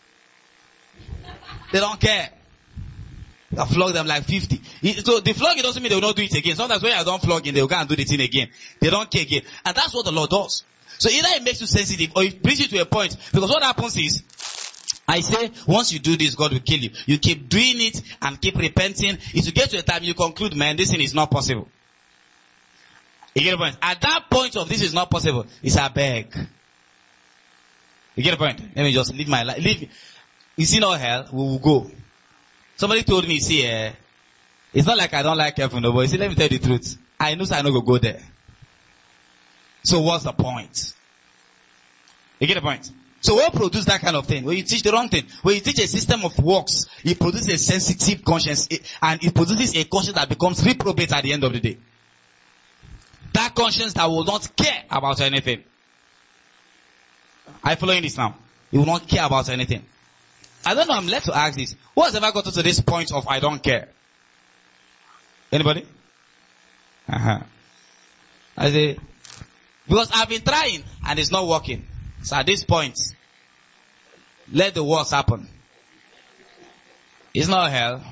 B: They don't care. They flog them like fifty. So the flogging doesn't mean they will not do it again. Sometimes when I don't flog in, they will go and do the thing again. They don't care again. And that's what the Lord does. So either it makes you sensitive or it brings you to a point. Because what happens is, I say, once you do this, God will kill you. You keep doing it and keep repenting. It will get to a time you conclude, man, this thing is not possible. You get the point? At that point of this is not possible, it's a beg. You get the point? Let me just live my life. Live. You see no hell, we will go. Somebody told me, see, uh, it's not like I don't like heaven, no, but you see, let me tell you the truth. I know so I know go go there. So what's the point? You get the point? So what produces that kind of thing? When you teach the wrong thing, when you teach a system of works, it produces a sensitive conscience, and it produces a conscience that becomes reprobate at the end of the day. That conscience that will not care about anything. Are you following this now? It will not care about anything. I don't know, I'm led to ask this. Who has ever gotten to this point of I don't care? Anybody? Uh-huh. I say, because I've been trying and it's not working. So at this point, let the worst happen. It's not hell.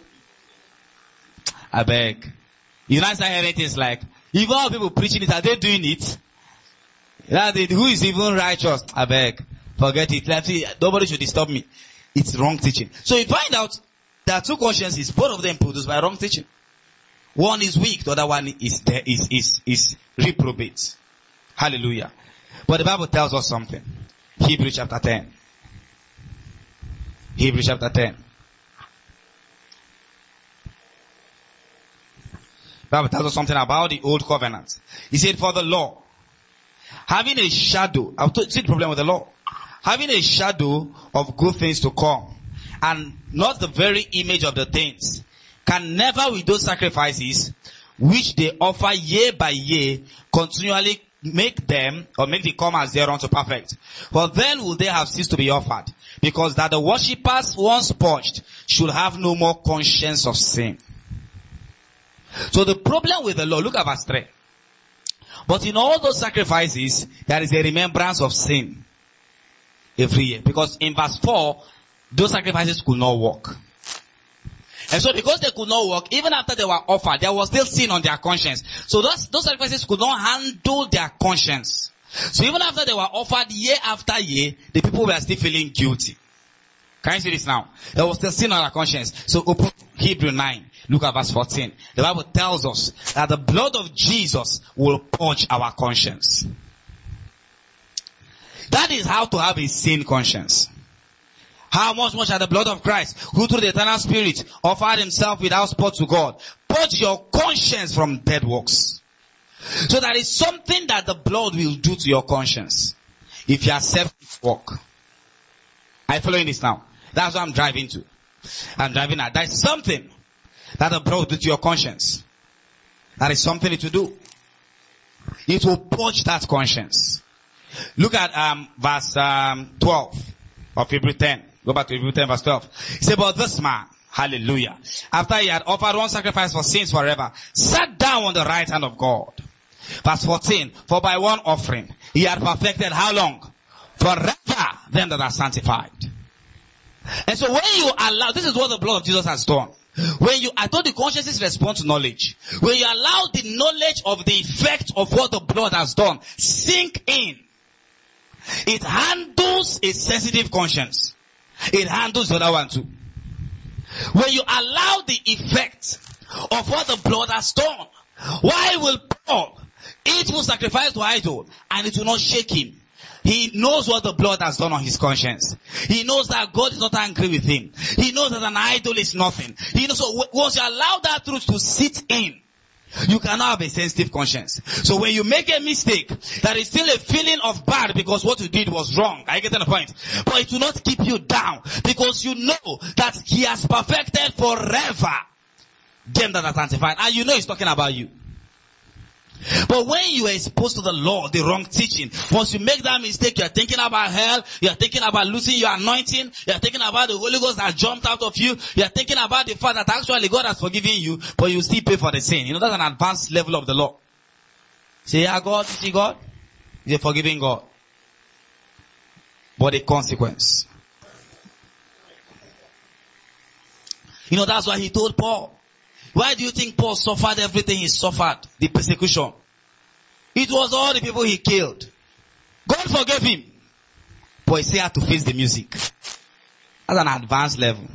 B: I beg. You know, I say anything like, if all people preaching it, are they doing it? Who is even righteous? I beg. Forget it. Let me, nobody should disturb me. It's wrong teaching. So you find out there are two consciences, both of them produced by wrong teaching. One is weak, the other one is there, is, is, is reprobate. Hallelujah. But the Bible tells us something. Hebrews chapter ten. Hebrews chapter ten. The Bible tells us something about the old covenant. He said, for the law, having a shadow, I'll see the problem with the law. Having a shadow of good things to come, and not the very image of the things, can never with those sacrifices, which they offer year by year, continually make them, or make the comers thereon to perfect. For then will they have ceased to be offered, because that the worshippers once purged should have no more conscience of sin. So the problem with the law, look at verse three. But in all those sacrifices, there is a remembrance of sin every year. Because in verse four, those sacrifices could not work. And so because they could not work, even after they were offered, there was still sin on their conscience. So those, those sacrifices could not handle their conscience. So even after they were offered year after year, the people were still feeling guilty. Can you see this now? There was still sin on their conscience. So open Hebrew nine. Look at verse fourteen. The Bible tells us that the blood of Jesus will purge our conscience. That is how to have a sin conscience. How much more shall the blood of Christ, who through the eternal Spirit offered himself without spot to God, purge your conscience from dead works. So there is something that the blood will do to your conscience if you accept its work. Are you following this now? That's what I'm driving to. I'm driving at. There is something that the blood will do to your conscience. That is something it will do. It will purge that conscience. Look at um, verse um, twelve of Hebrew ten. Go back to Hebrew ten verse twelve. He said, but this man, hallelujah, after he had offered one sacrifice for sins forever, sat down on the right hand of God. Verse fourteen, for by one offering he had perfected how long? Forever them that are sanctified. And so when you allow, this is what the blood of Jesus has done. When you, I thought the consciences respond to knowledge. When you allow the knowledge of the effect of what the blood has done sink in, it handles a sensitive conscience. It handles the other one too. When you allow the effect of what the blood has done, why will Paul eat will sacrifice to idol and it will not shake him? He knows what the blood has done on his conscience. He knows that God is not angry with him. He knows that an idol is nothing. He knows, so once you allow that truth to sit in, you cannot have a sensitive conscience. So when you make a mistake, there is still a feeling of bad because what you did was wrong. Are you getting the point? But it will not keep you down because you know that he has perfected forever them that are sanctified. And you know he's talking about you. But when you are exposed to the law, the wrong teaching, once you make that mistake, you are thinking about hell, you are thinking about losing your anointing, you are thinking about the Holy Ghost that jumped out of you, you are thinking about the fact that actually God has forgiven you, but you still pay for the sin. You know, that's an advanced level of the law. Say, yeah, God, see God? He's a forgiving God. But a consequence. You know, that's why he told Paul. Why do you think Paul suffered everything he suffered? The persecution. It was all the people he killed. God forgave him. But he still had to face the music. That's an advanced level.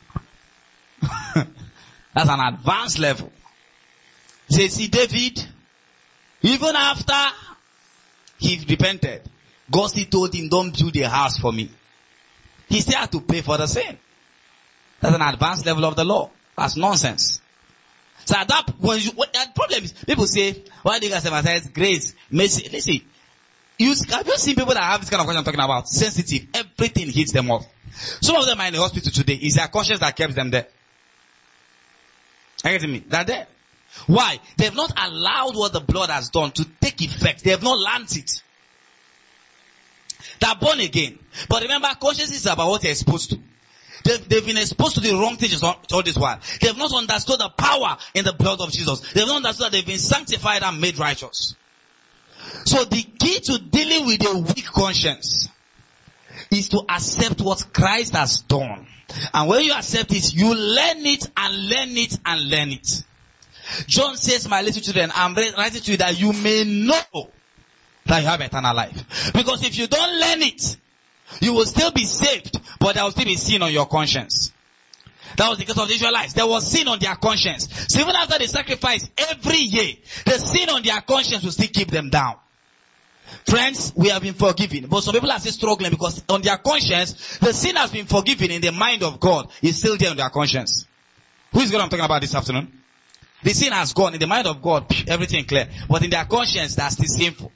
B: That's an advanced level. Say, see David, even after he repented, God still told him, don't build a house for me. He still had to pay for the sin. That's an advanced level of the law. That's nonsense. So at that, when you, what, that problem is, people say, why do you guys emphasize grace, mercy? Listen, you, have you seen people that have this kind of question I'm talking about? Sensitive. Everything hits them off. Some of them are in the hospital today. It's their conscience that keeps them there. Are you getting me? They're there. Why? They've not allowed what the blood has done to take effect. They have not learned it. They're born again. But remember, conscience is about what they're exposed to. They've, they've been exposed to the wrong teachings all, all this while. They've not understood the power in the blood of Jesus. They've not understood that they've been sanctified and made righteous. So the key to dealing with a weak conscience is to accept what Christ has done. And when you accept it, you learn it and learn it and learn it. John says, my little children, I'm writing to you that you may know that you have eternal life. Because if you don't learn it, you will still be saved, but there will still be sin on your conscience. That was the case of the Israelites. There was sin on their conscience. So even after they sacrifice every year, the sin on their conscience will still keep them down. Friends, we have been forgiven. But some people are still struggling because on their conscience, the sin has been forgiven in the mind of God. It's still there on their conscience. Who is what I'm talking about this afternoon? The sin has gone. In the mind of God, everything clear. But in their conscience, that's still sinful.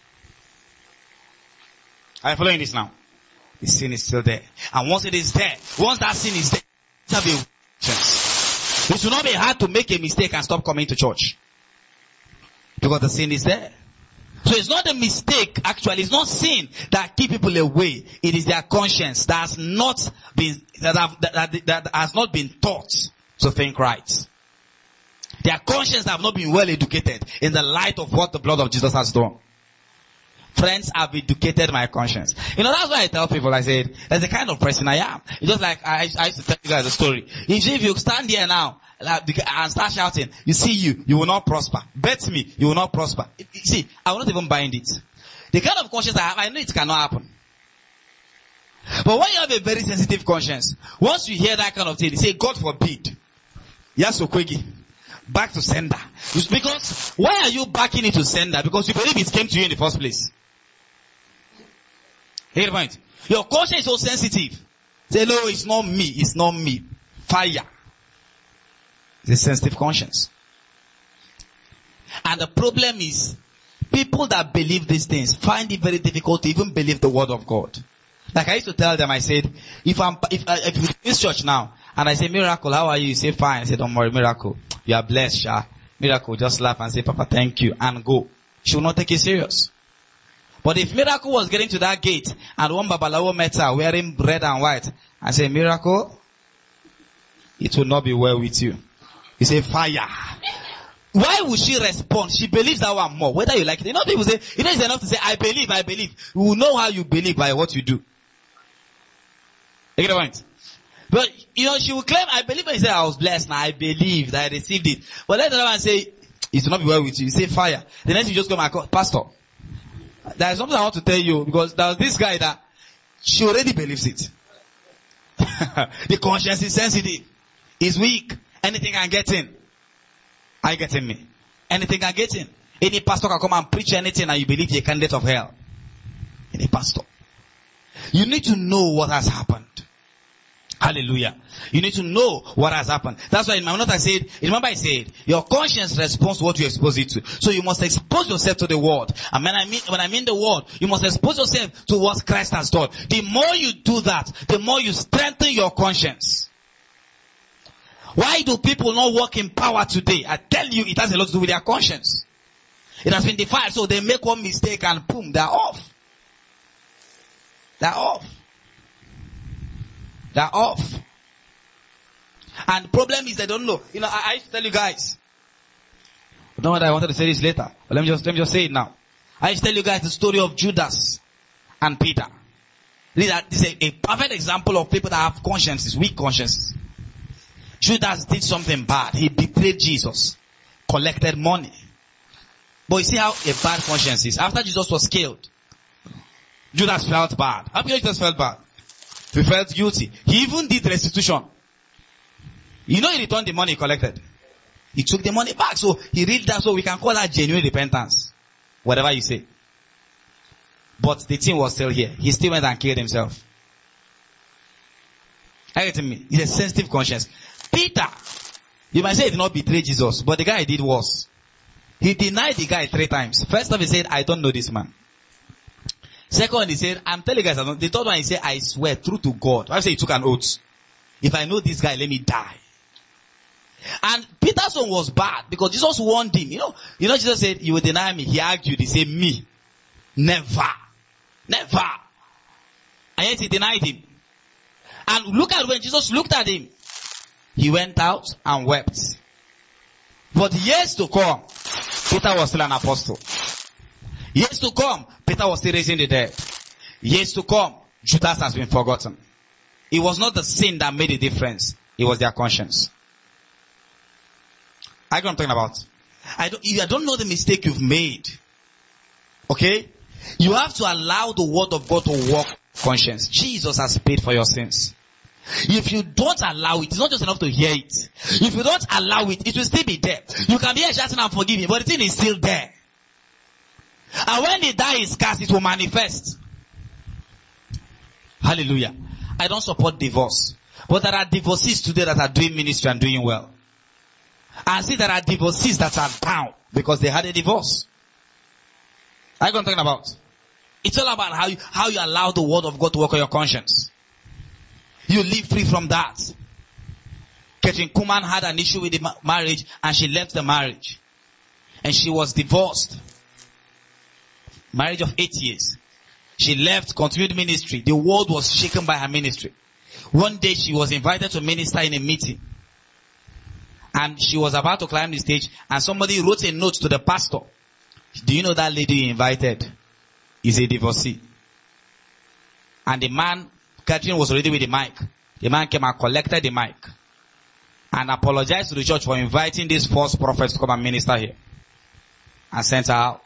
B: Are you following this now? The sin is still there. And once it is there, once that sin is there, it will be conscience. It will not be hard to make a mistake and stop coming to church. Because the sin is there. So it's not a mistake, actually, it's not sin that keep people away. It is their conscience that has not been, that, have, that, that, that has not been taught to think right. Their conscience have not been well educated in the light of what the blood of Jesus has done. Friends, I've educated my conscience. You know, that's why I tell people, I said, there's the kind of person I am. It's just like, I, I used to tell you guys a story. If, if you stand here now, and start shouting, you see you, you will not prosper. Bet me, you will not prosper. You see, I will not even bind it. The kind of conscience I have, I know it cannot happen. But when you have a very sensitive conscience, once you hear that kind of thing, you say, God forbid. Yes, Okwegi. Back to sender. Because, why are you backing it to sender? Because you believe it came to you in the first place. Hear the point? Your conscience is so sensitive. Say, no, it's not me, it's not me. Fire. It's a sensitive conscience. And the problem is, people that believe these things find it very difficult to even believe the word of God. Like I used to tell them, I said, if I'm, if, uh, if you're in this church now, and I say, Miracle, how are you? You say, fine. I say, don't worry, Miracle. You are blessed, Sha. Miracle, just laugh and say, Papa, thank you, and go. She will not take it serious. But if Miracle was getting to that gate, and one Babalawo met her wearing red and white, and say, Miracle, it will not be well with you. You say, fire. Why would she respond? She believes that one more, whether you like it. You know, people say, you know, it's enough to say, I believe, I believe. You will know how you believe by what you do. You get the point? But, you know, she will claim, I believe, and say, I was blessed, now I believed, I received it. But let the other one say, it will not be well with you. You say, fire. The next you just come and call, Pastor, there is something I want to tell you, because there was this guy that, she already believes it. The conscience is sensitive. It's weak. Anything can get in. Are you getting me? Anything can get in. Any pastor can come and preach anything and you believe you're a candidate of hell. Any pastor. You need to know what has happened. Hallelujah. You need to know what has happened. That's why in my note I said, remember I said, your conscience responds to what you expose it to. So you must expose yourself to the word. And when I mean, when I mean the word, you must expose yourself to what Christ has done. The more you do that, the more you strengthen your conscience. Why do people not walk in power today? I tell you, it has a lot to do with their conscience. It has been defiled, so they make one mistake and boom, they're off. They're off. They're off. And the problem is they don't know. You know, I, I used to tell you guys. I don't know whether I wanted to say this later, but let me just, let me just say it now. I used to tell you guys the story of Judas and Peter. This is a, a perfect example of people that have consciences, weak consciences. Judas did something bad. He betrayed Jesus. Collected money. But you see how a bad conscience is. After Jesus was killed, Judas felt bad. How many Judas felt bad? He felt guilty. He even did restitution. You know he returned the money he collected. He took the money back. So he read that, so we can call that genuine repentance. Whatever you say. But the thing was still here. He still went and killed himself. Are you getting me? He's a sensitive conscience. Peter, you might say he did not betray Jesus, but the guy did worse. He denied the guy three times. First off, he said, I don't know this man. Second, he said, I'm telling you guys, I don't. The third one, he said, I swear, true to God. I say he took an oath. If I know this guy, let me die. And Peter's one was bad because Jesus warned him. You know, you know, Jesus said, you will deny me. He argued, he said, me. Never. Never. And yet he denied him. And look at when Jesus looked at him. He went out and wept. But years to come, Peter was still an apostle. Years to come, Peter was still raising the dead. Years to come, Judas has been forgotten. It was not the sin that made a difference. It was their conscience. I know what I'm talking about. I don't, if I don't know the mistake you've made, okay? You have to allow the word of God to work conscience. Jesus has paid for your sins. If you don't allow it, it's not just enough to hear it. If you don't allow it, it will still be there. You can be a shouting and forgiving, but the thing is still there. And when the die is cast, it will manifest. Hallelujah. I don't support divorce. But there are divorcees today that are doing ministry and doing well. And see, there are divorcees that are down because they had a divorce. I know what I'm talking about. It's all about how you, how you allow the word of God to work on your conscience. You live free from that. Catherine Kuhlman had an issue with the ma- marriage and she left the marriage. And she was divorced. Marriage of eight years. She left, continued ministry. The world was shaken by her ministry. One day she was invited to minister in a meeting. And she was about to climb the stage and somebody wrote a note to the pastor. Do you know that lady you invited is a divorcee? And the man, Catherine was already with the mic. The man came and collected the mic and apologized to the church for inviting this false prophet to come and minister here and sent her out.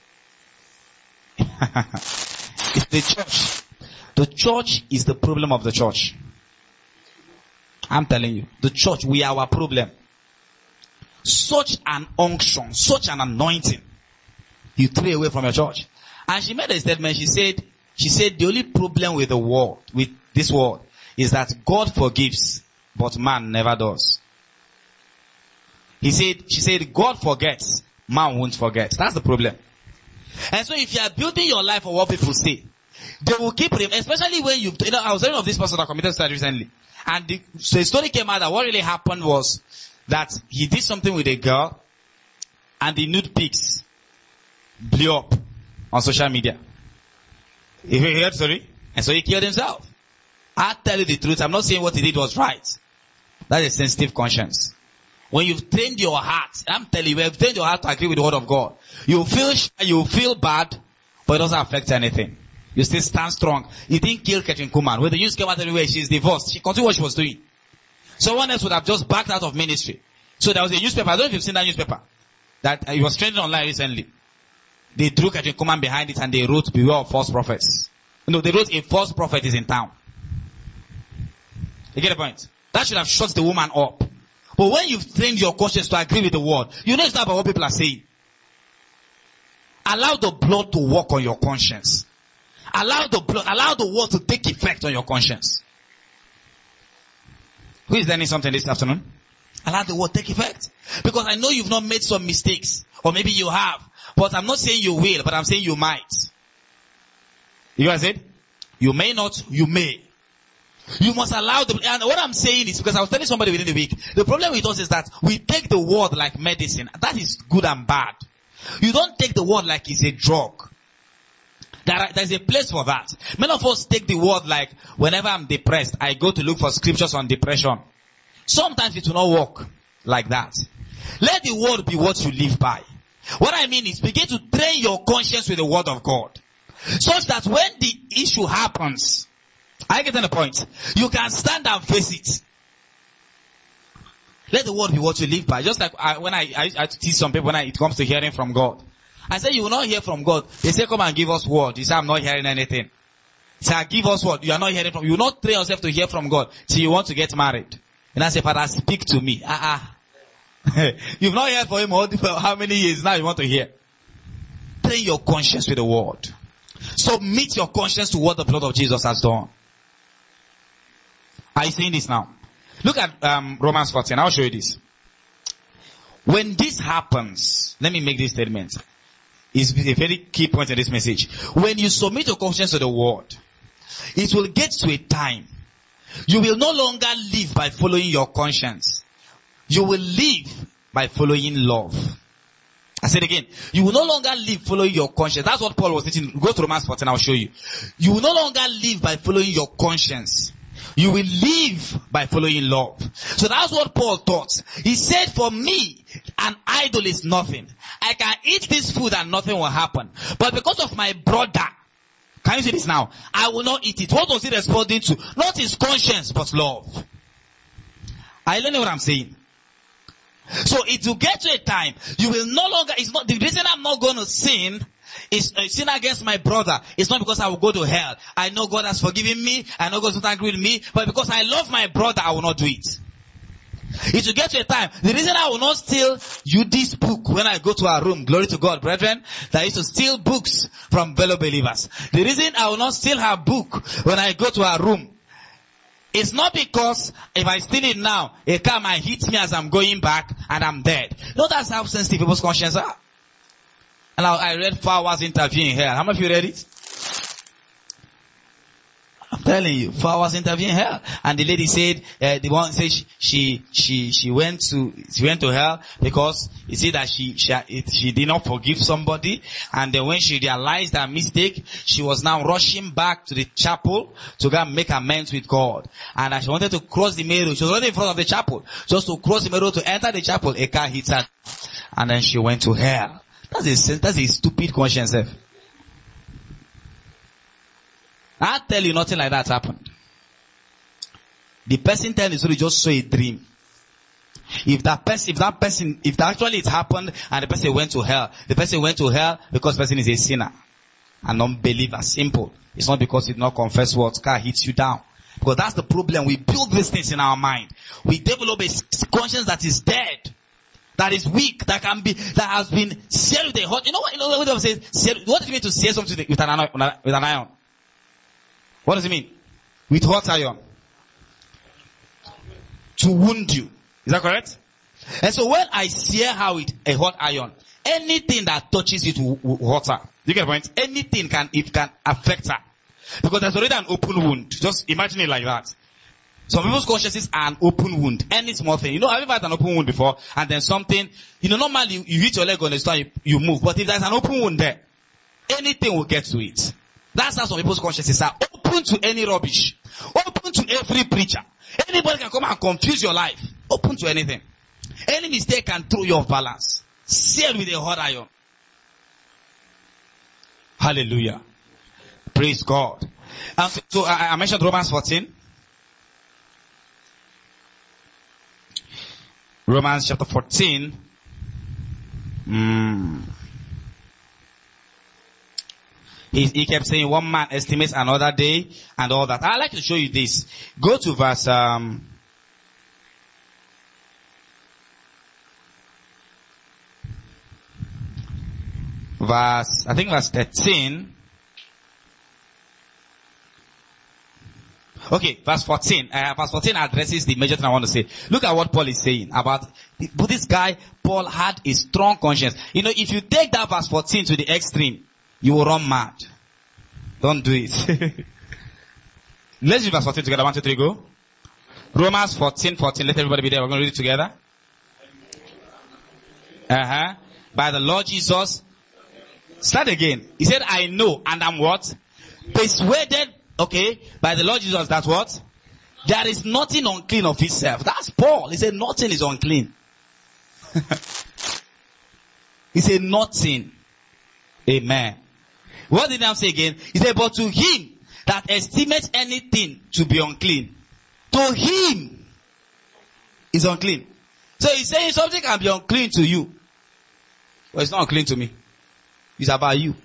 B: It's the church. The church is the problem of the church. I'm telling you, the church, we are our problem. Such an unction, such an anointing, you throw away from your church. And she made a statement. She said, she said the only problem with the world, with this world, is that God forgives, but man never does. He said, she said, God forgets, man won't forget. That's the problem. And so if you are building your life on what people say, they will keep him, especially when you, you know, I was hearing of this person that committed suicide recently. And the, so the story came out that what really happened was that he did something with a girl and the nude pics blew up on social media. You heard the story? And so he killed himself. I tell you the truth, I'm not saying what he did was right. That's a sensitive conscience. When you've trained your heart, I'm telling you, when you've trained your heart to agree with the word of God, you feel shy, you feel bad, but it doesn't affect anything. You still stand strong. You didn't kill Catherine Kuhlman. When the news came out everywhere, she's divorced. She continued what she was doing. Someone else would have just backed out of ministry. So there was a newspaper, I don't know if you've seen that newspaper, that uh, it was trending online recently. They drew Catherine Kuhlman behind it and they wrote, beware of false prophets. No, they wrote, a false prophet is in town. You get the point? That should have shut the woman up. But when you've trained your conscience to agree with the word, you know it's not about what people are saying. Allow the blood to work on your conscience. Allow the blood, allow the word to take effect on your conscience. Who is learning something this afternoon? Allow the word take effect. Because I know you've not made some mistakes. Or maybe you have. But I'm not saying you will, but I'm saying you might. You guys said? You may not, you may. You must allow the, and what I'm saying is, because I was telling somebody within the week, the problem with us is that we take the word like medicine. That is good and bad. You don't take the word like it's a drug. There are, there's a place for that. Many of us take the word like, whenever I'm depressed, I go to look for scriptures on depression. Sometimes it will not work like that. Let the word be what you live by. What I mean is, begin to train your conscience with the word of God. Such that when the issue happens, I get on the point, you can stand and face it. Let the word be what you live by. Just like I, when I, I, I teach some people when I, it comes to hearing from God. I say, you will not hear from God. They say, come and give us word. You say, I'm not hearing anything. Say, give us word. You are not hearing from, you will not train yourself to hear from God till you want to get married. And I say, Father, speak to me. Ah, uh-uh. You've not heard from him all the, how many years now you want to hear? Train your conscience with the word. Submit your conscience to what the blood of Jesus has done. Are you seeing this now? Look at um, Romans fourteen. I'll show you this. When this happens, let me make this statement. It's a very key point in this message. When you submit your conscience to the word, it will get to a time. You will no longer live by following your conscience. You will live by following love. I said again, you will no longer live following your conscience. That's what Paul was teaching. Go to Romans fourteen, I'll show you. You will no longer live by following your conscience. You will live by following love. So that's what Paul taught. He said, for me, an idol is nothing. I can eat this food and nothing will happen. But because of my brother, can you see this now? I will not eat it. What was he responding to? Not his conscience, but love. Are you learning what I'm saying? So it will get to a time, you will no longer, it's not, the reason I'm not going to sin is uh, sin against my brother. It's not because I will go to hell. I know God has forgiven me. I know God is not angry with me. But because I love my brother, I will not do it. It will get to a time. The reason I will not steal you this book when I go to our room, glory to God, brethren, that I used to steal books from fellow believers. The reason I will not steal her book when I go to her room, it's not because if I steal it now, a car might hit me as I'm going back and I'm dead. No, that's how sensitive people's conscience are. And I, I read four hours interview in here. How many of you read it? I'm telling you, four hours interview in hell. And the lady said, uh, the one said she, she, she, she went to, she went to hell because he said that she, she, she did not forgive somebody. And then when she realized her mistake, she was now rushing back to the chapel to go and make amends with God. And as she wanted to cross the main road, she was already in front of the chapel. Just to cross the main road to enter the chapel, a car hit her. And then she went to hell. That's a, that's a stupid conscience. Eh? I tell you, nothing like that happened. The person telling the story just saw a dream. If that person, if that person, if actually it happened and the person went to hell, the person went to hell because the person is a sinner, an unbeliever. Simple. It's not because he did not confess what car hits you down. Because that's the problem. We build these things in our mind. We develop a conscience that is dead, that is weak, that can be, that has been seared with a hot. You know what? You know what it says? Seared, what does it mean to sear something with an iron? With an iron? What does it mean? With hot iron. To wound you. Is that correct? And so when I sear her with a hot iron, anything that touches it will, will hurt her. You get the point? Anything can, it can affect her. Because there's already an open wound. Just imagine it like that. Some people's consciences are an open wound. Any small thing. You know, have you ever had an open wound before? And then something, you know, normally you, you hit your leg on the stone, you, you move. But if there's an open wound there, anything will get to it. That's how some people's consciences are. Open to any rubbish. Open to every preacher. Anybody can come and confuse your life. Open to anything. Any mistake can throw you off balance. Sealed with a hot iron. Hallelujah. Praise God. And so, so I, I mentioned Romans fourteen. Romans chapter fourteen. Mm. He, he kept saying one man estimates another day and all that. I'd like to show you this. Go to verse, um, verse, I think verse thirteen. Okay, verse fourteen. Uh, verse fourteen addresses the major thing I want to say. Look at what Paul is saying about, but this guy, Paul had a strong conscience. You know, if you take that verse fourteen to the extreme, you will run mad. Don't do it. Let's read verse fourteen together. One, two, three, go. Romans fourteen, fourteen. Let everybody be there. We're going to read it together. Uh-huh. By the Lord Jesus. Start again. He said, I know and I'm what? Persuaded. Okay. By the Lord Jesus, that's what? There is nothing unclean of itself. That's Paul. He said nothing is unclean. He said nothing. Amen. What did I say again? He said, but to him that estimates anything to be unclean, to him is unclean. So he's saying something can be unclean to you. But it's not unclean to me. It's about you.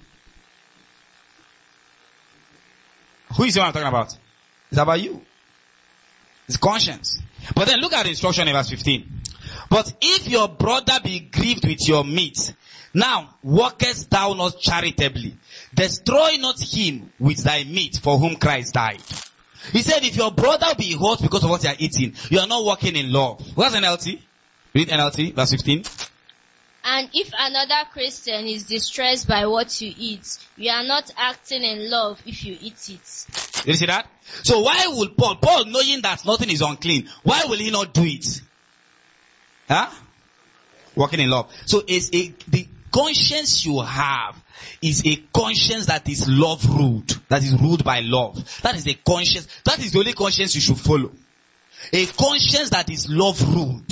B: Who is the one I'm talking about? It's about you. It's conscience. But then look at the instruction in verse fifteen. But if your brother be grieved with your meat, now walkest thou not charitably? Destroy not him with thy meat for whom Christ died. He said, if your brother be hurt because of what you are eating, you are not walking in love. What's N L T? Read N L T, verse fifteen.
D: And if another Christian is distressed by what you eat, you are not acting in love if you eat it.
B: Did you see that? So why will Paul, Paul knowing that nothing is unclean, why will he not do it? Huh? Walking in love. So it's a, the conscience you have is a conscience that is love ruled. That is ruled by love. That is a conscience. That is the only conscience you should follow. A conscience that is love ruled.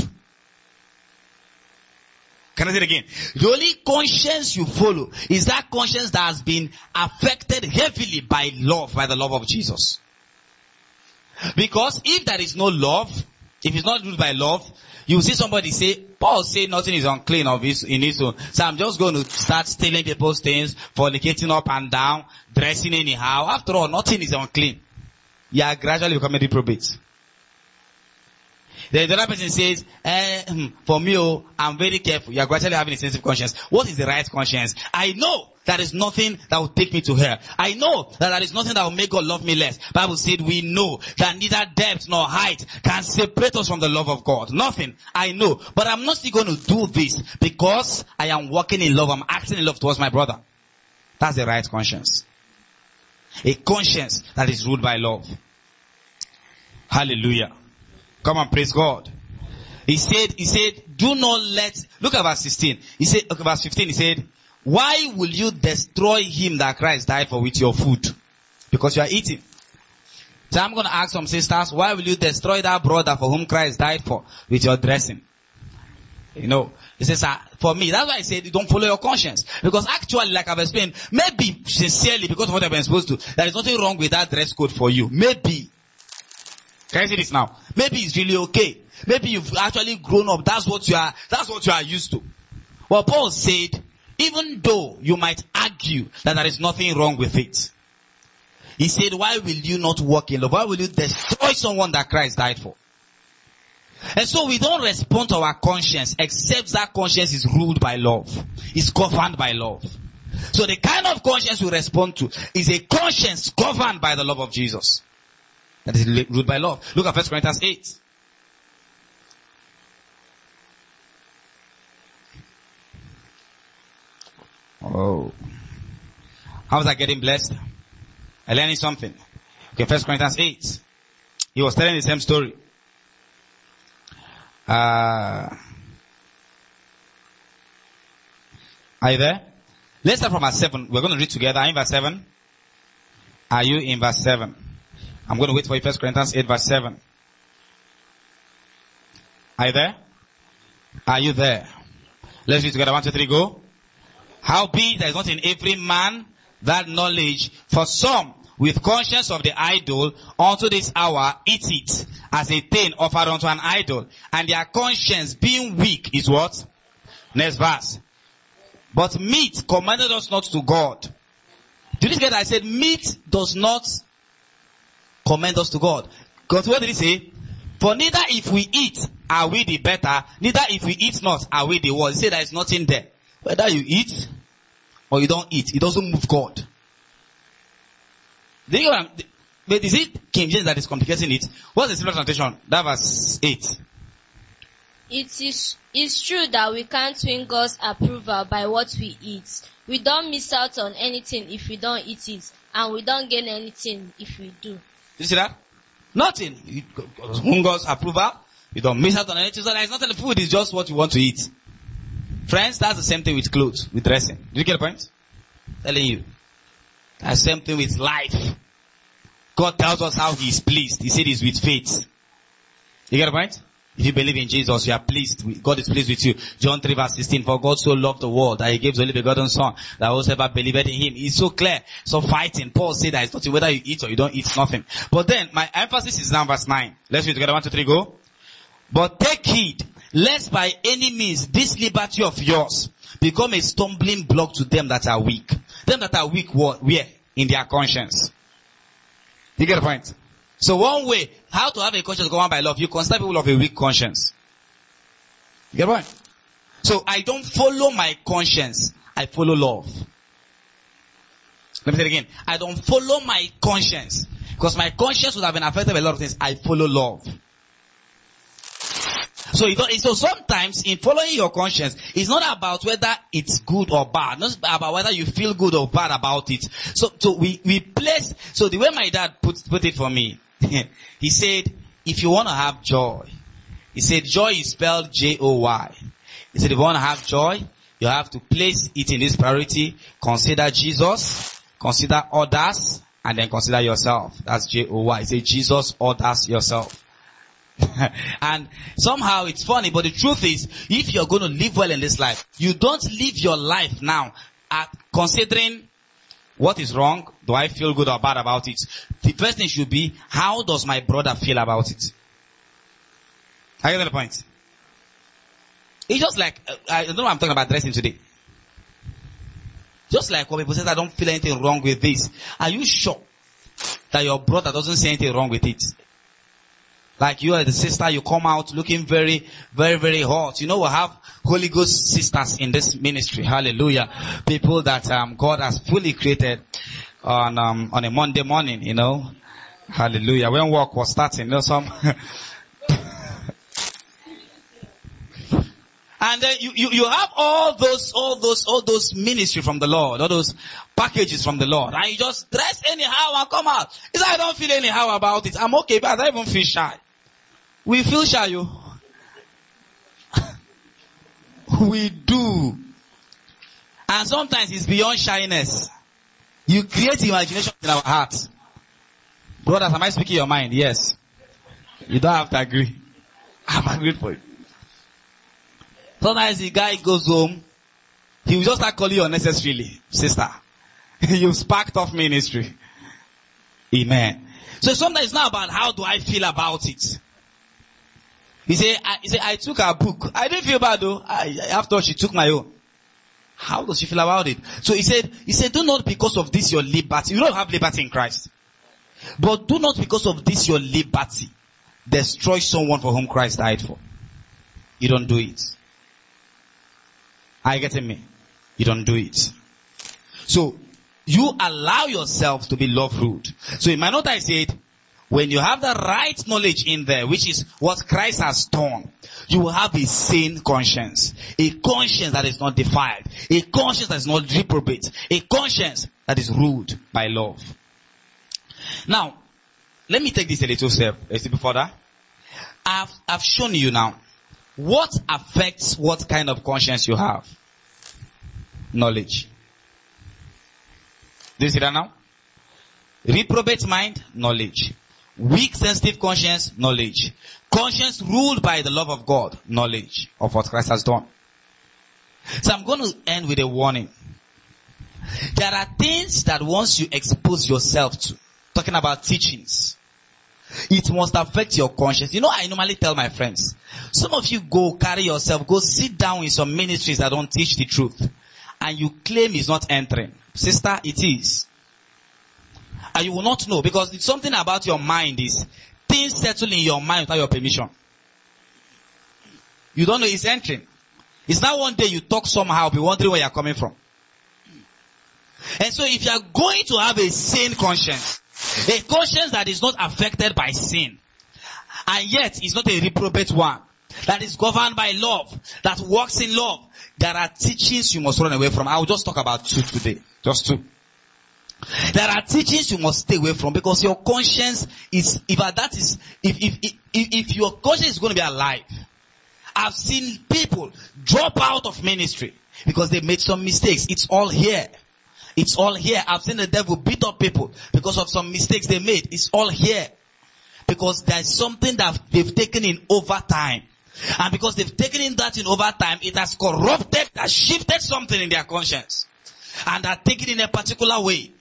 B: Can I say it again? The only conscience you follow is that conscience that has been affected heavily by love, by the love of Jesus. Because if there is no love, if it's not ruled by love, you see somebody say, Paul say nothing is unclean of his, in his own. So I'm just going to start stealing people's things, fornicating up and down, dressing anyhow. After all, nothing is unclean. You are gradually becoming reprobate. Then the other person says, eh, for me, oh, I'm very careful. You are gradually having a sensitive conscience. What is the right conscience? I know there is nothing that will take me to hell. I know that there is nothing that will make God love me less. Bible said we know that neither depth nor height can separate us from the love of God. Nothing. I know. But I'm not still going to do this because I am walking in love. I'm acting in love towards my brother. That's the right conscience. A conscience that is ruled by love. Hallelujah. Come on, praise God. He said, he said, do not let, look at verse sixteen. He said, okay, verse fifteen, he said, why will you destroy him that Christ died for with your food? Because you are eating. So I'm going to ask some sisters, why will you destroy that brother for whom Christ died for with your dressing? You know, he says, uh, for me, that's why I said, don't follow your conscience. Because actually, like I've explained, maybe sincerely, because of what I've been supposed to, there is nothing wrong with that dress code for you. Maybe. Can you see this now? Maybe it's really okay. Maybe you've actually grown up. That's what you are, that's what you are used to. Well, Paul said, even though you might argue that there is nothing wrong with it, he said, why will you not walk in love? Why will you destroy someone that Christ died for? And so we don't respond to our conscience except that conscience is ruled by love. It's governed by love. So the kind of conscience we respond to is a conscience governed by the love of Jesus. That is ruled by love. Look at First Corinthians eight. Oh. How is that getting blessed? I learning something. Okay, First Corinthians eight. He was telling the same story. Uh, are you there? Let's start from verse seven. We're going to read together. Are you in verse seven? Are you in verse seven? I'm going to wait for you. First Corinthians eight verse seven. Are you there? Are you there? Let's read together. One, two, three, go. Howbeit there is not in every man that knowledge, for some with conscience of the idol unto this hour eat it as a thing offered unto an idol, and their conscience being weak is what? Next verse. But meat commanded us not to God. Did you get that? I said meat does not commend us to God. Because what did he say? For neither if we eat are we the better, neither if we eat not are we the worse. He said there is nothing there. Whether you eat or you don't eat, it doesn't move God. Do you know what I'm, but is it King James that is complicating it? What's the simple translation? That verse eight.
D: It is it's true that we can't win God's approval by what we eat. We don't miss out on anything if we don't eat it, and we don't gain anything if we do.
B: Did you see that? Nothing. You win God's approval. You don't miss out on anything. So there is nothing. The food is just what you want to eat. Friends, that's the same thing with clothes, with dressing. Did you get the point? Telling you. That's the same thing with life. God tells us how He is pleased. He said He's with faith. You get the point? If you believe in Jesus, you are pleased. God is pleased with you. John three verse sixteen. For God so loved the world that He gave His only begotten Son, that whosoever believeth in Him. It's so clear. So fighting. Paul said that it's nothing whether you eat or you don't eat, nothing. But then, my emphasis is now verse nine. Let's read together. One, two, three, go. But take heed, lest by any means this liberty of yours become a stumbling block to them that are weak. Them that are weak, what? Where? In their conscience. You get the point? So one way, how to have a conscience governed by love, you consider people of a weak conscience. You get the point? So I don't follow my conscience, I follow love. Let me say it again. I don't follow my conscience, because my conscience would have been affected by a lot of things. I follow love. So, you don't, so sometimes in following your conscience, it's not about whether it's good or bad. Not about whether you feel good or bad about it. So, so we, we place, so the way my dad put, put it for me, he said, if you want to have joy, he said joy is spelled J O Y. He said if you want to have joy, you have to place it in this priority. Consider Jesus, consider others, and then consider yourself. That's J O Y. He said Jesus, others, yourself. And somehow it's funny, but the truth is, if you're going to live well in this life, you don't live your life now at considering what is wrong. Do I feel good or bad about it? The first thing should be, how does my brother feel about it? I get the point. It's just like, uh, I don't know what I'm talking about dressing today. Just like when people say, I don't feel anything wrong with this. Are you sure that your brother doesn't see anything wrong with it? Like you are the sister, you come out looking very, very, very hot. You know, we have Holy Ghost sisters in this ministry. Hallelujah. People that um, God has fully created on um, on a Monday morning, you know. Hallelujah. When work was starting, you know, some. And And then you, you, you have all those, all those, all those ministry from the Lord, all those packages from the Lord. And you just dress anyhow and come out. It's like I don't feel anyhow about it. I'm okay, but I don't even feel shy. We feel shy, you. We do. And sometimes it's beyond shyness. You create imagination in our hearts. Brothers, am I speaking your mind? Yes. You don't have to agree. I'm agreed for it. Sometimes the guy goes home, he will just start calling you unnecessarily, sister. You've sparked off ministry. Amen. So sometimes it's not about how do I feel about it. He said, I, he said, I took her book. I didn't feel bad though. I, after she took my own. How does she feel about it? So he said, he said, do not because of this your liberty. You don't have liberty in Christ. But do not because of this your liberty destroy someone for whom Christ died for. You don't do it. Are you getting me? You don't do it. So, you allow yourself to be love-ruled. So in my note I said, when you have the right knowledge in there, which is what Christ has done, you will have a sane conscience. A conscience that is not defiled. A conscience that is not reprobate. A conscience that is ruled by love. Now, let me take this a little step, a step further. I've, I've shown you now what affects what kind of conscience you have. Knowledge. Do you see that now? Reprobate mind, knowledge. Weak, sensitive conscience, knowledge. Conscience ruled by the love of God, knowledge of what Christ has done. So I'm going to end with a warning. There are things that once you expose yourself to, talking about teachings, it must affect your conscience. You know, I normally tell my friends, some of you go carry yourself, go sit down in some ministries that don't teach the truth, and you claim it's not entering. Sister, it is. And you will not know, because it's something about your mind is, things settle in your mind without your permission. You don't know it's entering. It's not one day you talk somehow, be wondering where you're coming from. And so if you are going to have a sane conscience, a conscience that is not affected by sin, and yet is not a reprobate one, that is governed by love, that works in love, there are teachings you must run away from. I will just talk about two today. Just two. There are teachings you must stay away from, because your conscience is, if that is, if, if, if, if your conscience is going to be alive. I've seen people drop out of ministry because they made some mistakes. It's all here. It's all here. I've seen the devil beat up people because of some mistakes they made. It's all here. Because there's something that they've taken in over time. And because they've taken in that in over time, it has corrupted, has shifted something in their conscience. And are taken in a particular way.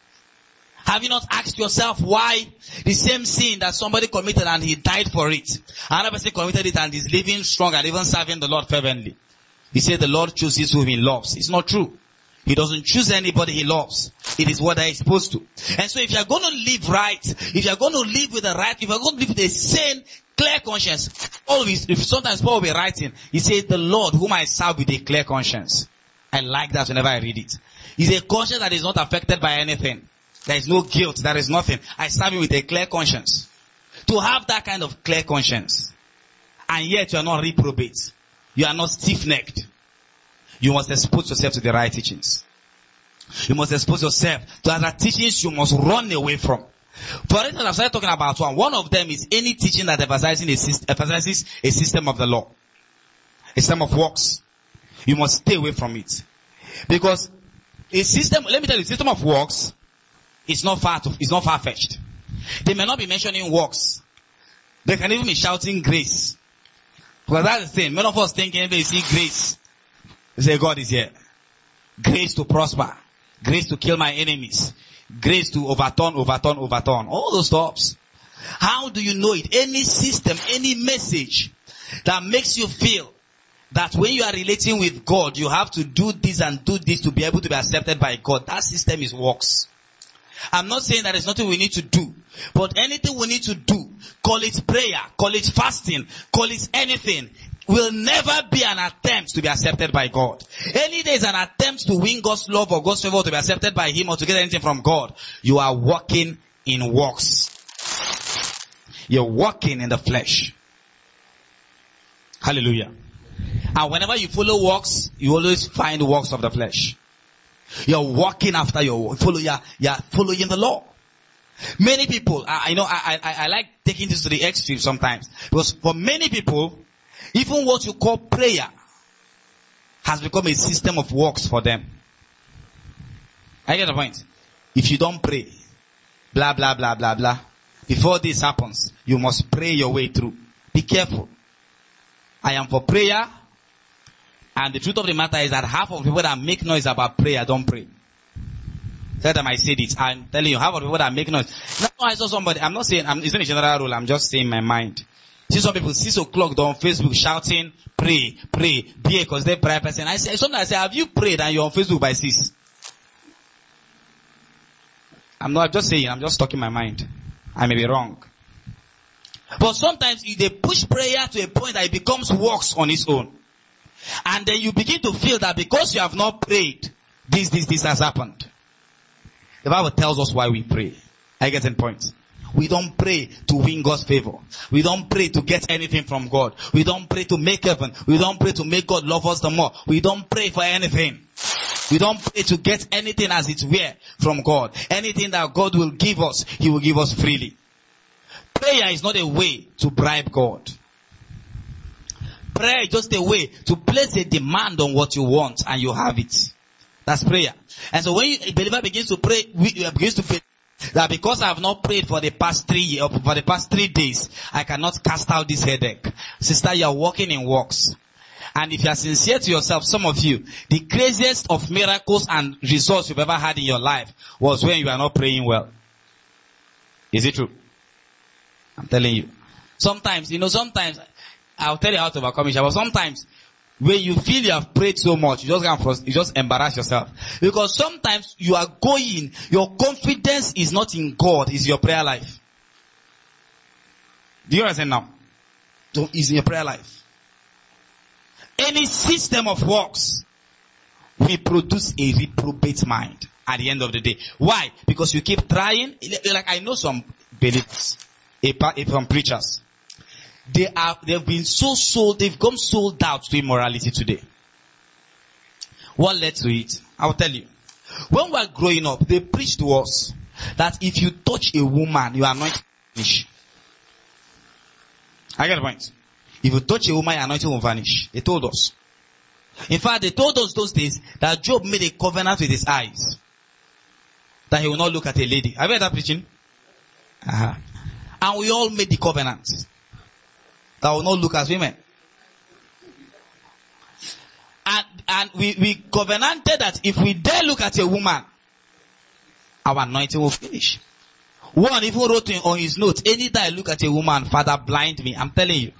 B: Have you not asked yourself why the same sin that somebody committed and he died for it, another person committed it and is living strong and even serving the Lord fervently? He said the Lord chooses whom he loves. It's not true. He doesn't choose anybody he loves. It is what they're supposed to. And so if you're going to live right, if you're going to live with a right, if you're going to live with a sane, clear conscience, always, if sometimes Paul will be writing, he said, the Lord whom I serve with a clear conscience. I like that whenever I read it. It's a conscience that is not affected by anything. There is no guilt. There is nothing. I serve him with a clear conscience. To have that kind of clear conscience, and yet you are not reprobate, you are not stiff-necked, you must expose yourself to the right teachings. You must expose yourself to other teachings you must run away from. For instance, I've started talking about one. One of them is any teaching that emphasizes a, system, emphasizes a system of the law. A system of works. You must stay away from it. Because a system, let me tell you, a system of works is not far to, it's not far-fetched. They may not be mentioning works. They can even be shouting grace. Because that's the thing. Many of us think when they see grace, they say God is here. Grace to prosper. Grace to kill my enemies. Grace to overturn, overturn, overturn. All those stuffs. How do you know it? Any system, any message that makes you feel that when you are relating with God, you have to do this and do this to be able to be accepted by God. That system is works. I'm not saying that there's nothing we need to do. But anything we need to do, call it prayer, call it fasting, call it anything, will never be an attempt to be accepted by God. Any day is an attempt to win God's love or God's favor, to be accepted by Him or to get anything from God. You are walking in works. You're walking in the flesh. Hallelujah. And whenever you follow works, you always find works of the flesh. You're walking after your follow. You're, you're following the law. Many people, I, I know, I, I, I like taking this to the extreme sometimes, because for many people, even what you call prayer has become a system of works for them. I get the point. If you don't pray, blah blah blah blah blah, before this happens, you must pray your way through. Be careful. I am for prayer, and the truth of the matter is that half of the people that make noise about prayer don't pray. Tell them I said it. I'm telling you, half of the people that make noise. Now I saw somebody, I'm not saying, I'm, it's not a general rule, I'm just saying my mind. See some people, six o'clock, they're on Facebook shouting, pray, pray, be because they're prayer person. I say, sometimes I say, have you prayed and you're on Facebook by six? I'm not, I'm just saying, I'm just talking my mind. I may be wrong. But sometimes they push prayer to a point that it becomes works on its own. And then you begin to feel that because you have not prayed, this, this, this has happened. The Bible tells us why we pray. I get the point. We don't pray to win God's favor. We don't pray to get anything from God. We don't pray to make heaven. We don't pray to make God love us the more. We don't pray for anything. We don't pray to get anything as it were from God. Anything that God will give us, He will give us freely. Prayer is not a way to bribe God. Prayer is just a way to place a demand on what you want and you have it. That's prayer. And so when you, a believer begins to pray, we, begins to pray that because I have not prayed for the past three years, for the past three days, I cannot cast out this headache. Sister, you are walking in works. And if you are sincere to yourself, some of you, the craziest of miracles and results you've ever had in your life was when you are not praying well. Is it true? I'm telling you. Sometimes, you know, sometimes, I'll tell you how to overcome it, but sometimes, when you feel you have prayed so much, you just can't, you just embarrass yourself. Because sometimes you are going, your confidence is not in God, it's your prayer life. Do you understand now? So it's in your prayer life. Any system of works will produce a reprobate mind at the end of the day. Why? Because you keep trying. Like I know some believers, some preachers. They are, they've been so sold, they've come sold out to immorality today. What led to it? I'll tell you. When we were growing up, they preached to us that if you touch a woman, you are not vanish. I get the point. If you touch a woman, your anointing will vanish. They told us. In fact, they told us those days that Job made a covenant with his eyes that he will not look at a lady. Have you heard that preaching? Uh-huh. And we all made the covenant that will not look at women. And, and we, we covenanted that if we dare look at a woman, our anointing will finish. One even wrote in, on his notes, anytime I look at a woman, Father, blind me. I'm telling you.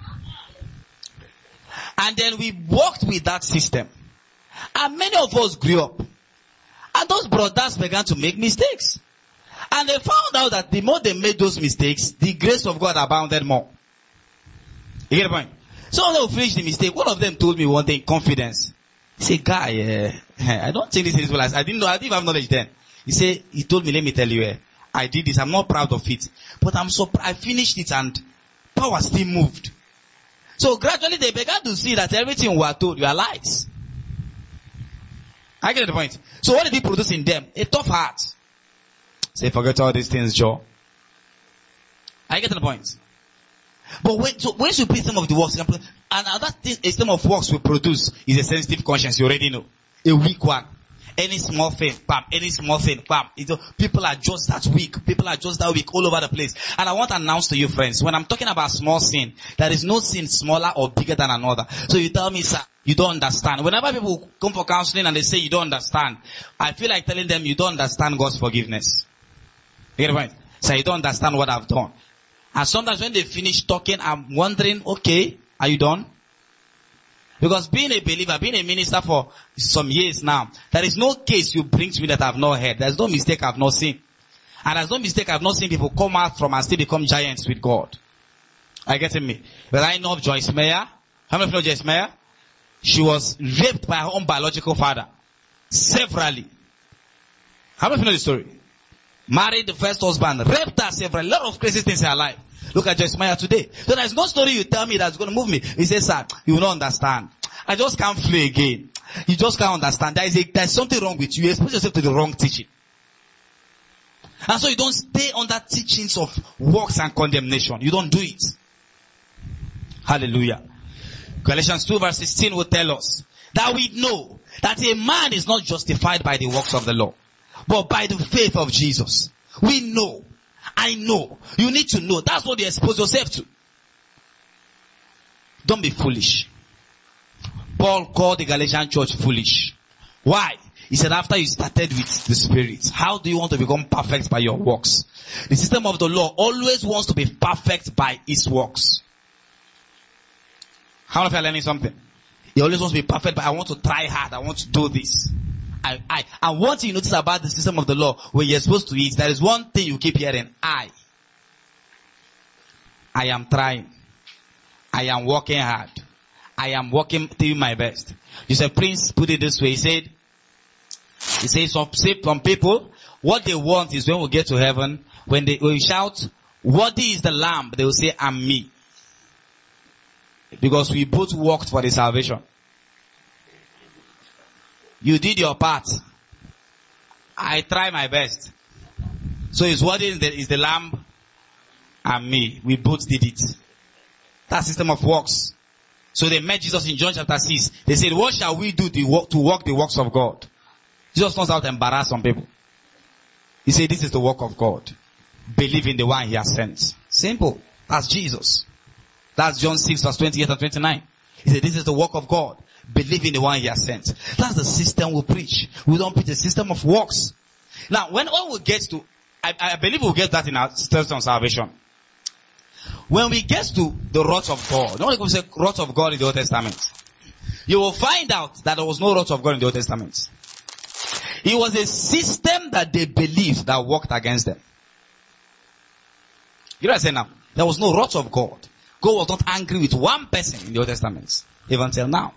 B: And then we worked with that system. And many of us grew up. And those brothers began to make mistakes. And they found out that the more they made those mistakes, the grace of God abounded more. You get the point? Some of them will finish the mistake. One of them told me one day in confidence. He said, guy, uh, I don't think this is well. I didn't know, I didn't have knowledge then. He said, he told me, let me tell you, uh, I did this. I'm not proud of it. But I'm so, I finished it and power still moved. So gradually they began to see that everything we are told were lies. I get the point. So what did he produce in them? A tough heart. Say, forget all these things, Joe. I get the point. But when, so when you put some of the works, another thing a system of works will produce is a sensitive conscience. You already know. A weak one. Any small thing, bam. Any small thing, bam. You know, people are just that weak. People are just that weak all over the place. And I want to announce to you, friends, when I'm talking about small sin, there is no sin smaller or bigger than another. So you tell me, sir, you don't understand. Whenever people come for counseling and they say you don't understand, I feel like telling them you don't understand God's forgiveness. You get the point? So you don't understand what I've done. And sometimes when they finish talking, I'm wondering, okay, are you done? Because being a believer, being a minister for some years now, there is no case you bring to me that I've not heard. There's no mistake I've not seen. And there's no mistake I've not seen people come out from and still become giants with God. Are you getting me? But I know of Joyce Meyer. How many of you know Joyce Meyer? She was raped by her own biological father. Severally. How many of you know the story? Married the first husband, raped her severally. A lot of crazy things in her life. Look at Joyce Meyer today. So there's no story you tell me that's going to move me. He says, sir, you will not understand. I just can't flow again. You just can't understand. There is a, there's something wrong with you. You expose yourself to the wrong teaching. And so you don't stay under teachings of works and condemnation. You don't do it. Hallelujah. Galatians two verse sixteen will tell us that we know that a man is not justified by the works of the law, but by the faith of Jesus. We know. I know. You need to know. That's what you expose yourself to. Don't be foolish. Paul called the Galatian church foolish. Why? He said after you started with the Spirit, how do you want to become perfect by your works? The system of the law always wants to be perfect by its works. How many of you are learning something? He always wants to be perfect, but I want to try hard. I want to do this. I, I, and one thing you notice about the system of the law, when you're supposed to eat, there is one thing you keep hearing. I. I am trying. I am working hard. I am working, doing my best. You said, Prince put it this way. He said, he said, some, some people, what they want is when we get to heaven, when they when we shout, worthy is the Lamb, they will say, I'm me. Because we both worked for the salvation. You did your part. I try my best. So it's worthy is the, is the Lamb and me. We both did it. That system of works. So they met Jesus in John chapter six. They said, what shall we do to work, to work the works of God? Jesus comes out to embarrass some people. He said, this is the work of God. Believe in the one he has sent. Simple. That's Jesus. That's John six verse twenty-eight and twenty-nine. He said, this is the work of God. Believe in the one he has sent. That's the system we preach. We don't preach a system of works. Now, when all we get to, I, I believe we'll get that in our studies on salvation. When we get to the wrath of God, no one say wrath of God in the Old Testament. You will find out that there was no wrath of God in the Old Testament. It was a system that they believed that worked against them. You know what I say now? There was no wrath of God. God was not angry with one person in the Old Testament, even till now.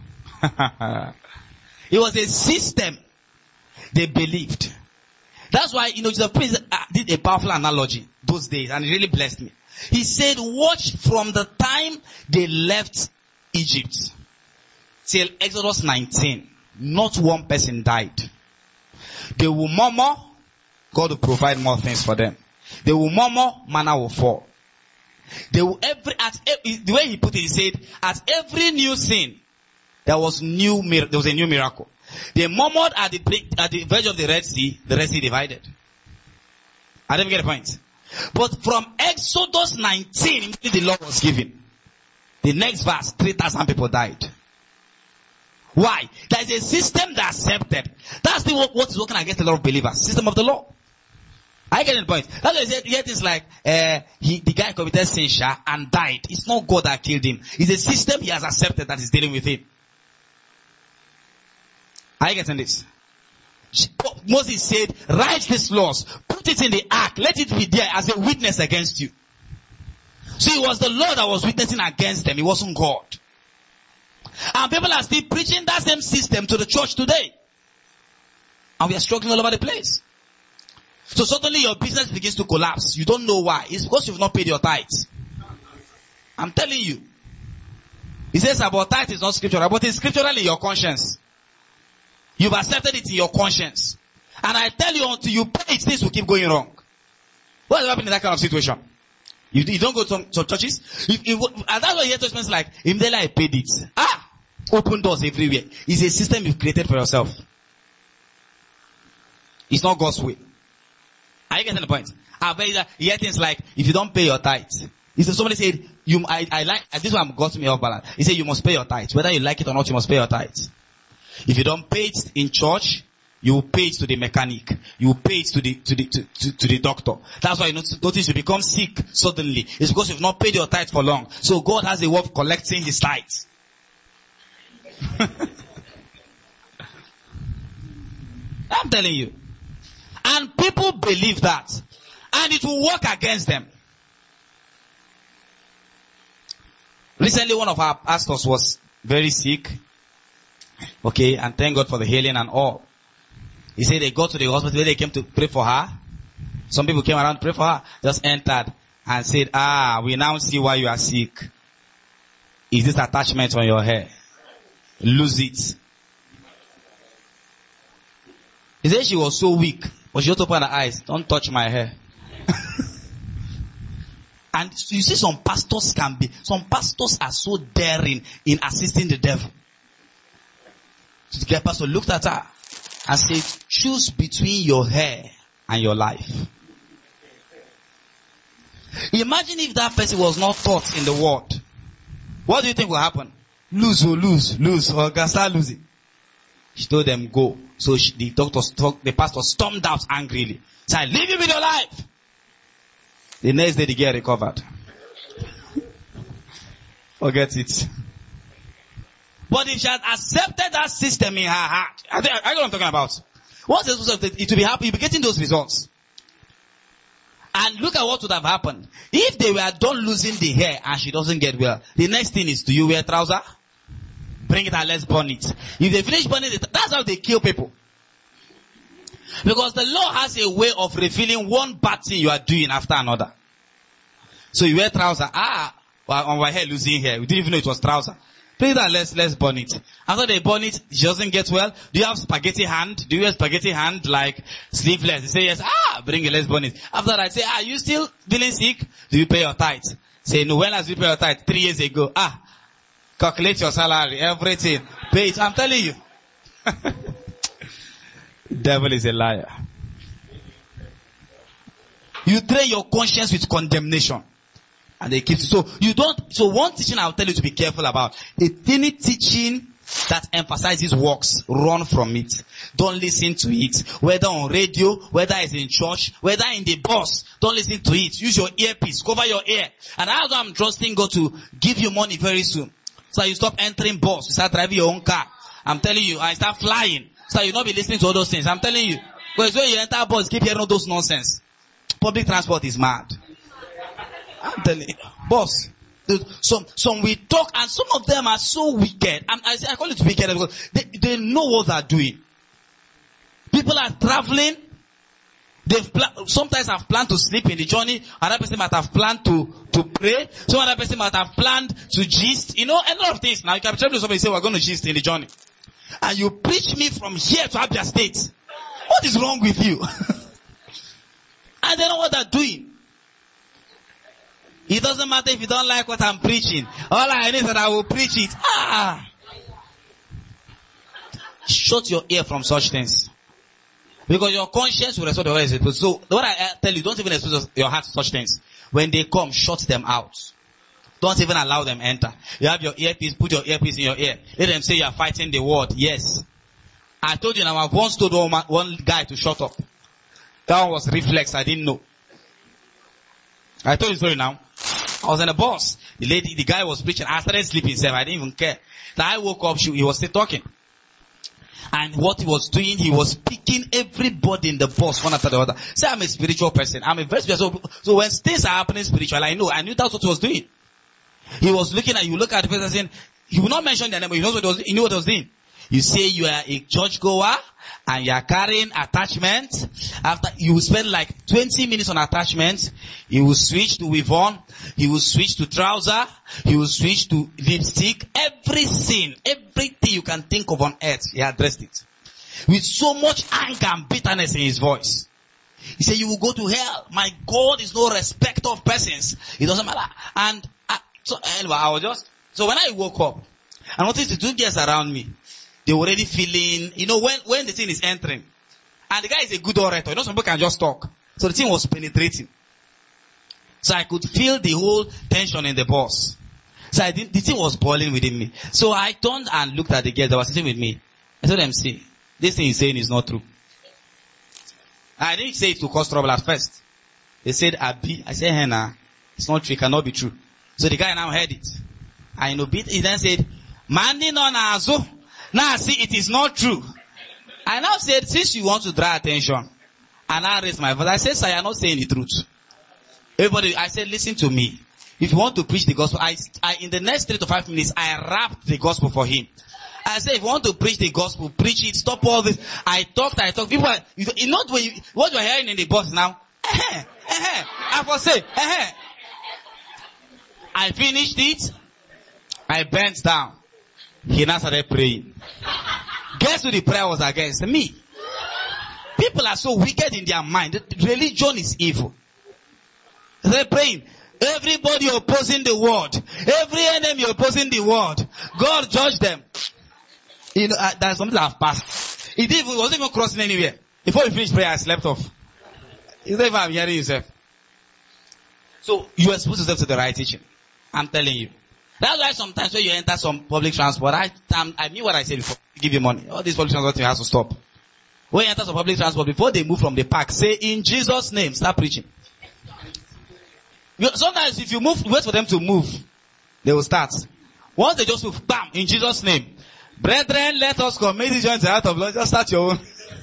B: It was a system they believed. That's why, you know, Jesus Prince did a powerful analogy those days, and it really blessed me. He said, watch from the time they left Egypt till Exodus nineteen, not one person died. They will murmur, God will provide more things for them. They will murmur, manna will fall. They will every, at every, the way he put it, he said, at every new sin, there was new, there was a new miracle. They murmured at the, at the verge of the Red Sea, the Red Sea divided. I didn't get the point. But from Exodus nineteen, the law was given. The next verse, three thousand people died. Why? There is a system that accepted. That's the what is working against a lot of believers. System of the law. I get the point. That's why he said, yet it's like, uh, he, the guy committed sin and died. It's not God that killed him. It's a system he has accepted that is dealing with him. Are you getting this? Moses said, write these laws, put it in the ark, let it be there as a witness against you. So it was the law that was witnessing against them. It wasn't God. And people are still preaching that same system to the church today. And we are struggling all over the place. So suddenly your business begins to collapse. You don't know why. It's because you've not paid your tithes. I'm telling you. He says about tithe is not scriptural, but it's scriptural in your conscience. You've accepted it in your conscience. And I tell you, until you pay it, things will keep going wrong. What is happening in that kind of situation? You, you don't go to some, some churches. If, if, and that's why you hear judgments like, immediately I paid it. Ah! Open doors everywhere. It's a system you've created for yourself. It's not God's way. Are you getting the point? I've heard hear things like, if you don't pay your tithes. He said, somebody said, you, I, I like, this one got me off balance. He said, you must pay your tithes. Whether you like it or not, you must pay your tithes. If you don't pay it in church, you will pay it to the mechanic. You will pay it to the, to the, to, to, to the doctor. That's why you notice you become sick suddenly. It's because you've not paid your tithe for long. So God has a way of collecting his tithes. I'm telling you. And people believe that. And it will work against them. Recently one of our pastors was very sick. Okay, and thank God for the healing and all. He said they got to the hospital, they came to pray for her. Some people came around to pray for her, just entered and said, ah, we now see why you are sick. Is this attachment on your hair? lose it. He said she was so weak, but she just opened her eyes. Don't touch my hair. And you see some pastors can be, some pastors are so daring in assisting the devil. So the pastor looked at her and said, choose between your hair and your life. Imagine if that person was not taught in the word. What do you think will happen? Lose or lose, lose, or can start losing. She told them, go. So she, the doctor, the pastor stormed out angrily. Said, leave him with your life. The next day the girl recovered. Forget it. But if she had accepted that system in her heart, I, think, I know what I'm talking about. What's the result of it? It will be happy. You'll be getting those results. And look at what would have happened. If they were done losing the hair and she doesn't get well, the next thing is, do you wear trouser? Bring it and let's burn it. If they finish burning it, that's how they kill people. Because the law has a way of revealing one bad thing you are doing after another. So you wear trouser. Ah, well, on my hair losing hair. We didn't even know it was trouser. Bring that, let's, let's burn it. After they burn it, she doesn't get well. Do you have spaghetti hand? Do you have spaghetti hand like sleeveless? They say yes. Ah, bring it, let's burn it. After that, I say, ah, you still feeling sick? Do you pay your tithe? Say, no, when last you pay your tithe? Three years ago. Ah, calculate your salary, everything. Pay it. I'm telling you. Devil is a liar. You train your conscience with condemnation. And they keep, so you don't, so one teaching I'll tell you to be careful about. Any teaching that emphasizes works, run from it. Don't listen to it. Whether on radio, whether it's in church, whether in the bus, don't listen to it. Use your earpiece, cover your ear. And that's why I'm trusting God to give you money very soon. So you stop entering bus, you start driving your own car. I'm telling you, I start flying. So you'll not be listening to all those things. I'm telling you. Because when you enter bus, keep hearing all those nonsense. Public transport is mad. I'm telling you. Boss. Some, some we talk and some of them are so wicked. And I, I call it wicked because they, they know what they're doing. People are traveling. They've pl- sometimes have planned to sleep in the journey. Another person might have planned to, to pray. Some other person might have planned to gist. You know, a lot of things. Now you can travel to somebody and say, we're going to gist in the journey. And you preach me from here to Abia State. What is wrong with you? And they know what they're doing. It doesn't matter if you don't like what I'm preaching. All I need is that I will preach it. Ah! Shut your ear from such things. Because your conscience will respond to what is supposed to. So, what I tell you, don't even expose your heart to such things. When they come, shut them out. Don't even allow them enter. You have your earpiece, put your earpiece in your ear. Let them say you are fighting the word. Yes. I told you now, I've once told one, man, one guy to shut up. That one was reflex, I didn't know. I told you the story now. I was in a bus. The lady, the guy was preaching. I started sleeping, so I didn't even care. So I woke up, he was still talking. And what he was doing, he was picking everybody in the bus one after the other. Say I'm a spiritual person. I'm a very spiritual. So when things are happening spiritual, I know, I knew that's what he was doing. He was looking at you, look at the person saying, he will not mention their name, but he knows what he was, he knew what he was doing. You say you are a churchgoer and you are carrying attachment. After you will spend like twenty minutes on attachment, you will switch to weave on, you will switch to trouser, you will switch to lipstick. Every sin, everything you can think of on earth, he addressed it. With so much anger and bitterness in his voice. He said, you will go to hell. My God is no respecter of persons. It doesn't matter. And I, so anyway, I was just, so when I woke up, I noticed the two girls around me. They were already feeling, you know, when, when the thing is entering. And the guy is a good orator. You know, some people can just talk. So the thing was penetrating. So I could feel the whole tension in the bus. So I didn't, the thing was boiling within me. So I turned and looked at the girls that were sitting with me. I told them, see, this thing he's saying is not true. I didn't say it to cause trouble at first. They said, Abi. I said, Henna, it's not true, it cannot be true. So the guy now heard it. I know bit, he then said, Mandi no nazo. Now see, it is not true. I now said, since you want to draw attention, and I raised my voice, I said, sir, you are not saying the truth. Everybody, I said, listen to me. If you want to preach the gospel, I, I, in the next three to five minutes, I rapped the gospel for him. I said, if you want to preach the gospel, preach it, stop all this. I talked, I talked. People are, you, you know what, you, what you are hearing in the bus now? Eh, eh, eh, I was saying, eh, eh. I finished it. I bent down. He now started praying. Guess who the prayer was against? Me. People are so wicked in their mind. Religion is evil. They're praying. Everybody opposing the word. Every enemy opposing the word. God judge them. You know, uh, there's something that I've passed. It didn't, wasn't even crossing anywhere. Before we finished prayer, I slept off. It's not even I'm hearing yourself. So, you are supposed to step to the right teaching. I'm telling you. That's why sometimes when you enter some public transport, I, um, I mean what I said before. Give you money. All these public transport has to stop. When you enter some public transport, before they move from the park, say, in Jesus' name, start preaching. Sometimes if you move, wait for them to move, they will start. Once they just move, bam, in Jesus' name. Brethren, let us commit these joints out of Lord. Just start your own.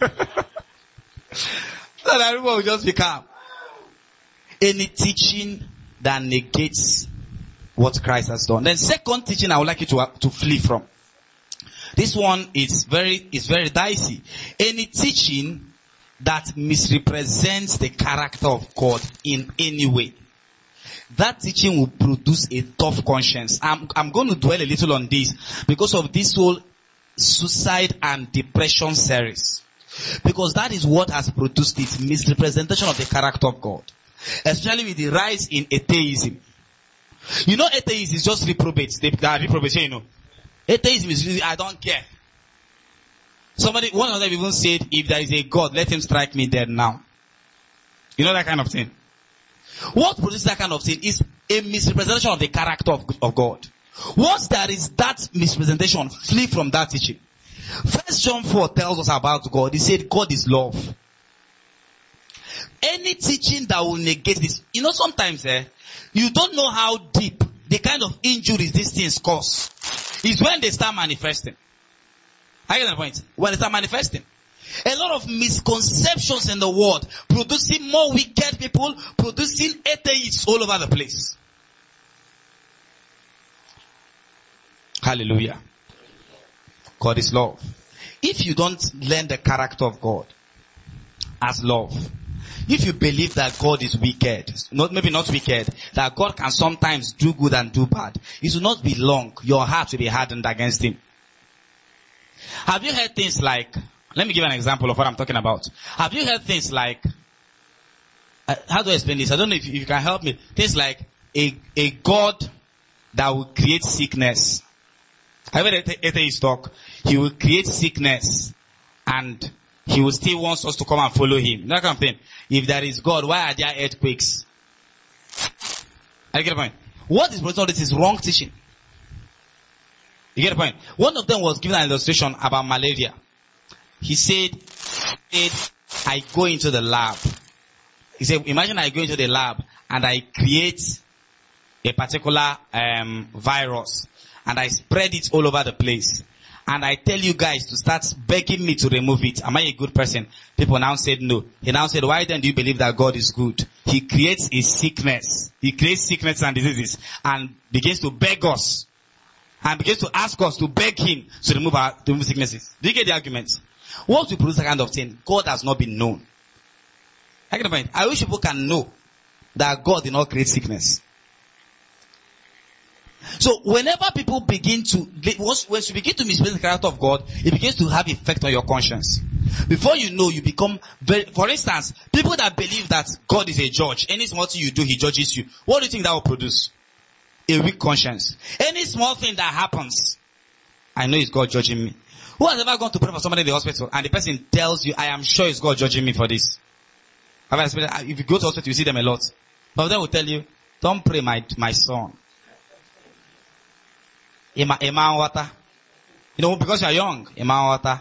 B: So that everyone will just be calm. Any teaching that negates what Christ has done. Then second teaching I would like you to, uh, to flee from. This one is very, is very dicey. Any teaching that misrepresents the character of God in any way. That teaching will produce a tough conscience. I'm, I'm going to dwell a little on this because of this whole suicide and depression series. Because that is what has produced this misrepresentation of the character of God. Especially with the rise in atheism. You know, atheism is just reprobates. They are reprobates, you know. Atheism is really, I don't care. Somebody, one of them even said, if there is a God, let him strike me dead now. You know that kind of thing. What produces that kind of thing is a misrepresentation of the character of, of God. Once there is that misrepresentation, flee from that teaching. First John four tells us about God. He said God is love. Any teaching that will negate this, you know, sometimes eh, you don't know how deep the kind of injuries these things cause. Is when they start manifesting. I get the point. When they start manifesting. A lot of misconceptions in the world, producing more wicked people, producing atheists all over the place. Hallelujah. God is love. If you don't learn the character of God as love, if you believe that God is wicked, not maybe not wicked, that God can sometimes do good and do bad, it will not be long. Your heart will be hardened against Him. Have you heard things like, let me give an example of what I'm talking about. Have you heard things like, uh, how do I explain this? I don't know if you, if you can help me. Things like a, a God that will create sickness. Have you heard atheist talk? He will create sickness and He will still wants us to come and follow Him. That kind of thing. If there is God, why are there earthquakes? I get the point. What is producing all this is wrong teaching. You get the point? One of them was given an illustration about malaria. He said, he said, I go into the lab. He said, imagine I go into the lab and I create a particular um, virus and I spread it all over the place. And I tell you guys to start begging me to remove it. Am I a good person? People now said no. He now said, why then do you believe that God is good? He creates a sickness. He creates sickness and diseases and begins to beg us. And begins to ask us to beg Him to remove our to remove sicknesses. Do you get the argument? What will produce that kind of thing? God has not been known. I get the point. I wish people can know that God did not create sickness. So whenever people begin to, once you begin to misplace the character of God, it begins to have effect on your conscience. Before you know, you become very, for instance, people that believe that God is a judge, any small thing you do, He judges you. What do you think that will produce? A weak conscience. Any small thing that happens, I know it's God judging me. Who has ever gone to pray for somebody in the hospital and the person tells you, I am sure it's God judging me for this? If you go to hospital, you see them a lot. But they will tell you, don't pray my, my son. Ima, ima water. You know, because you are young, ima water.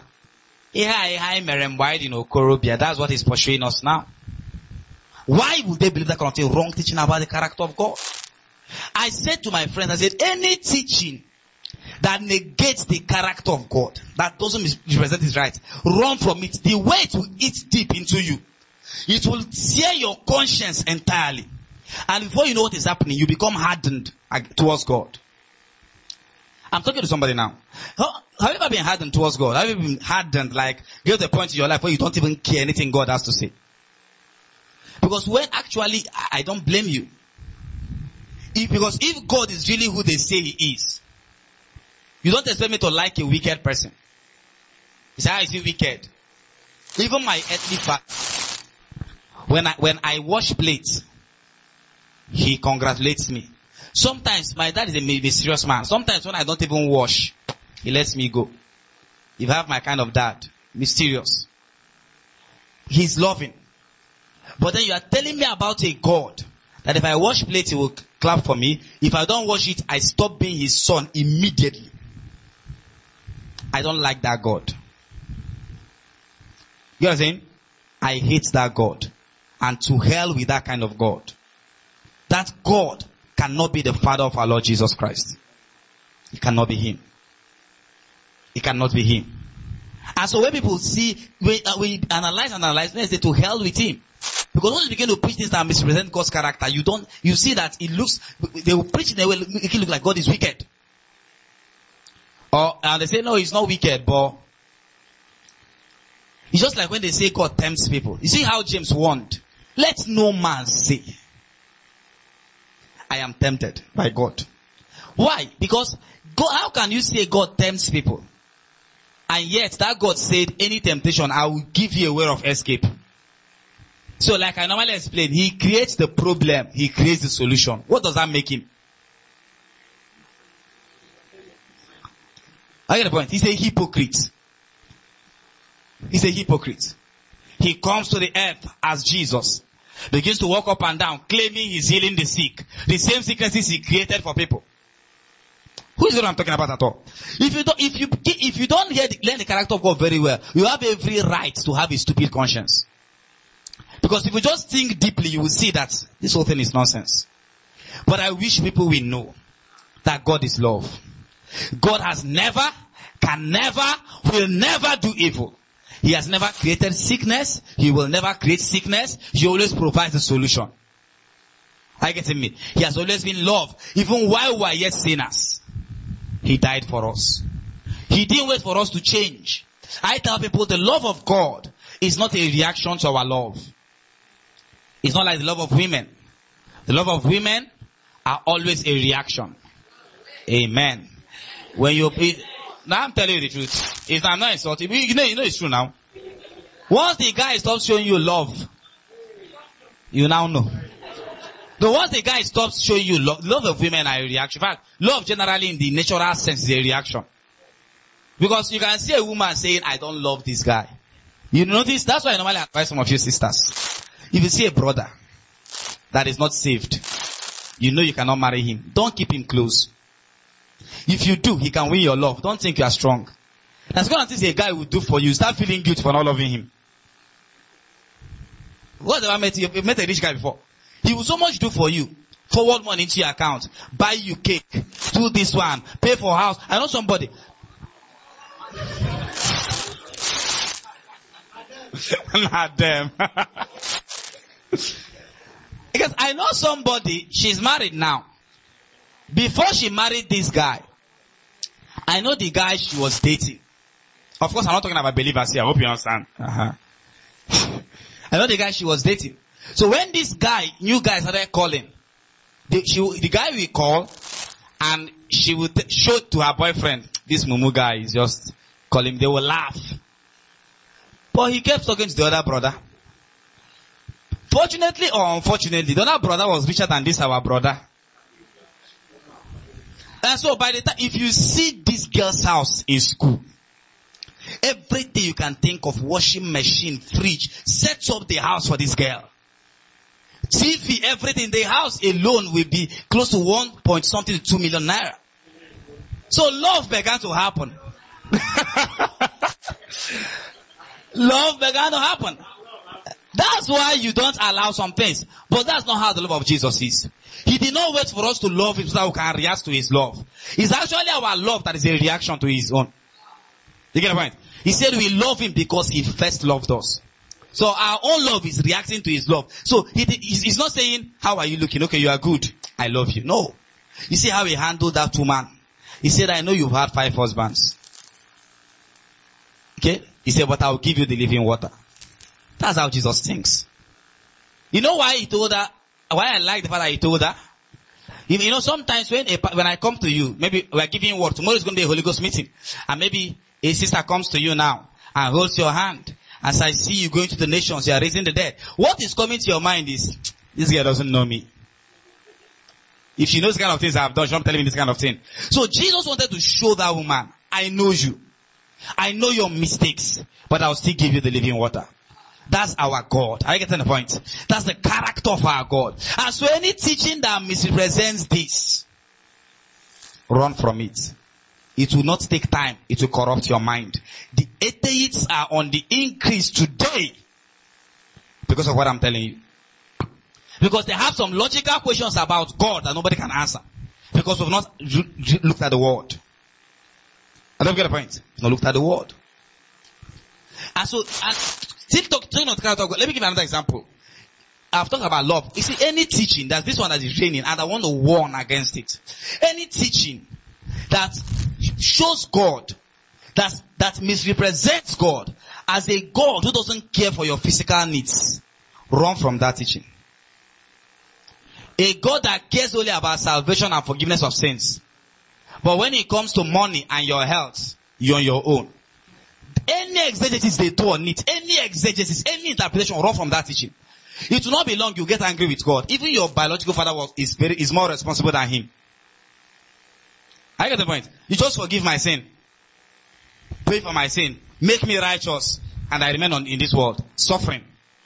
B: That's what is pursuing us now. Why would they believe that kind of thing? Wrong teaching about the character of God. I said to my friends, I said, any teaching that negates the character of God, that doesn't represent His right, run from it. The way it will eat deep into you, it will tear your conscience entirely. And before you know what is happening, you become hardened towards God. I'm talking to somebody now. Have you ever been hardened towards God? Have you been hardened, like, get to the point in your life where you don't even care anything God has to say? Because when actually, I don't blame you. If, because if God is really who they say He is, You don't expect me to like a wicked person. You say, how is he wicked? Even my earthly father, when I, when I wash plates, he congratulates me. Sometimes my dad is a mysterious man. Sometimes when I don't even wash, he lets me go. You have my kind of dad. Mysterious. He's loving. But then you are telling me about a God that if I wash plates, he will clap for me. If I don't wash it, I stop being his son immediately. I don't like that God. You know what I'm saying? I hate that God. And to hell with that kind of God. That God cannot be the Father of our Lord Jesus Christ. It cannot be him. It cannot be him. And so when people see, we, uh, we analyze and analyze, they say to hell with him. Because when you begin to preach things that misrepresent God's character, you don't, you see that it looks, they will preach in a way, it will look like God is wicked. Or, and they say, no, he's not wicked, but it's just like when they say God tempts people. You see how James warned? Let no man say, I am tempted by God. Why? Because God, how can you say God tempts people? And yet that God said, any temptation, I will give you a way of escape. So like I normally explain, he creates the problem, he creates the solution. What does that make him? I get the point. He's a hypocrite. He's a hypocrite. He comes to the earth as Jesus. Begins to walk up and down, claiming he's healing the sick. The same sicknesses he created for people. Who is what I'm talking about at all? If you don't, if you, if you don't hear the, learn the character of God very well, you have every right to have a stupid conscience. Because if you just think deeply, you will see that this whole thing is nonsense. But I wish people will know that God is love. God has never, can never, will never do evil. He has never created sickness. He will never create sickness. He always provides the solution. Are you getting me? He has always been love. Even while we are yet sinners, he died for us. He didn't wait for us to change. I tell people the love of God is not a reaction to our love. It's not like the love of women. The love of women are always a reaction. Amen. When you, now I'm telling you the truth. It's, I'm not insulting. You know, you know it's true now. Once the guy stops showing you love, you now know. The once the guy stops showing you love, love of women are a reaction. In fact, love generally in the natural sense is a reaction. Because you can see a woman saying, I don't love this guy. You notice, that's why I normally advise some of you sisters. If you see a brother that is not saved, you know you cannot marry him. Don't keep him close. If you do, he can win your love. Don't think you are strong. That's what a guy will do for you. Start feeling guilt for not loving him. What have I met? You've met a rich guy before. He will so much do for you. Forward money into your account. Buy you cake. Do this one. Pay for house. I know somebody. Not them. Because I know somebody, she's married now. Before she married this guy, I know the guy she was dating. Of course, I'm not talking about believers here. I hope you understand. Uh-huh. I know the guy she was dating. So when this guy, new guy started calling, the, she, the guy will call and she would t- show to her boyfriend, this Mumu guy is just calling. They will laugh. But he kept talking to the other brother. Fortunately or unfortunately, the other brother was richer than this our brother. And so by the time, if you see this girl's house in school, everything you can think of, washing machine, fridge, sets up the house for this girl. T V, everything, the house alone will be close to one point something to two million naira. So love began to happen. Love began to happen. That's why you don't allow some things. But that's not how the love of Jesus is. He did not wait for us to love him so that we can react to his love. It's actually our love that is a reaction to his own. You get the point? He said we love him because he first loved us. So our own love is reacting to his love. So he, he's not saying, how are you looking? Okay, you are good. I love you. No. You see how he handled that woman. He said, I know you've had five husbands. Okay? He said, but I'll give you the living water. That's how Jesus thinks. You know why he told her? Why I like the fact that he told her? You, you know, sometimes when a, when I come to you, maybe we're giving word, tomorrow is going to be a Holy Ghost meeting. And maybe a sister comes to you now and holds your hand. As I see you going to the nations, you are raising the dead. What is coming to your mind is, this girl doesn't know me. If she knows the kind of things I have done, she's not telling me this kind of thing. So Jesus wanted to show that woman, I know you. I know your mistakes, but I'll still give you the living water. That's our God. Are you getting the point? That's the character of our God. And so any teaching that misrepresents this, run from it. It will not take time. It will corrupt your mind. The atheists are on the increase today because of what I'm telling you. Because they have some logical questions about God that nobody can answer. Because we've not looked at the word. I don't get the point. We've not looked at the word. And so, and still talk, talking on the character of God. Let me give you another example. I've talked about love. You see, any teaching, that's this one that is raining, and I want to warn against it. Any teaching that shows God, that, that misrepresents God as a God who doesn't care for your physical needs, run from that teaching. A God that cares only about salvation and forgiveness of sins. But when it comes to money and your health, you're on your own. Any exegesis they do on it, any exegesis, any interpretation, run from that teaching. It will not be long, you get angry with God. Even your biological father was, is very, is more responsible than him. I get the point. You just forgive my sin. Pray for my sin. Make me righteous. And I remain on, in this world, suffering.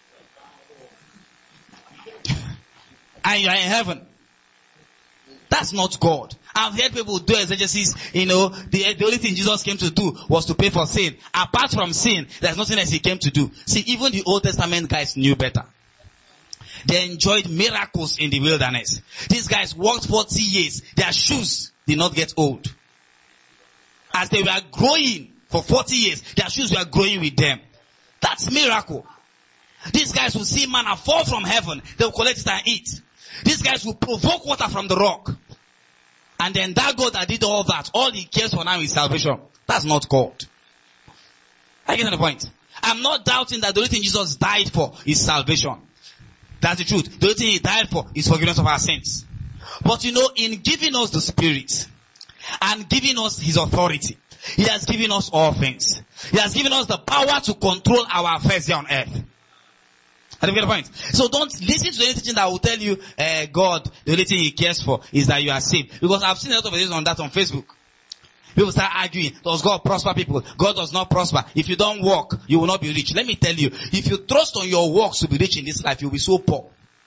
B: And you are in heaven. That's not God. I've heard people do exegesis, you know, the, the only thing Jesus came to do was to pay for sin. Apart from sin, there's nothing else he came to do. See, even the Old Testament guys knew better. They enjoyed miracles in the wilderness. These guys walked forty years. Their shoes did not get old. As they were growing for forty years, their shoes were growing with them. That's miracle. These guys will see manna fall from heaven. They will collect it and eat. These guys will provoke water from the rock. And then that God that did all that, all he cares for now is salvation. That's not God. I get the point. I'm not doubting that the only thing Jesus died for is salvation. That's the truth. The only thing he died for is forgiveness of our sins. But you know, in giving us the Spirit and giving us his authority, he has given us all things. He has given us the power to control our affairs here on earth. I don't get the point. So don't listen to any teaching that will tell you, uh, God, the only thing he cares for is that you are saved. Because I've seen a lot of videos on that on Facebook. People start arguing, does God prosper people? God does not prosper. If you don't work, you will not be rich. Let me tell you, if you trust on your works to be rich in this life, you'll be so poor.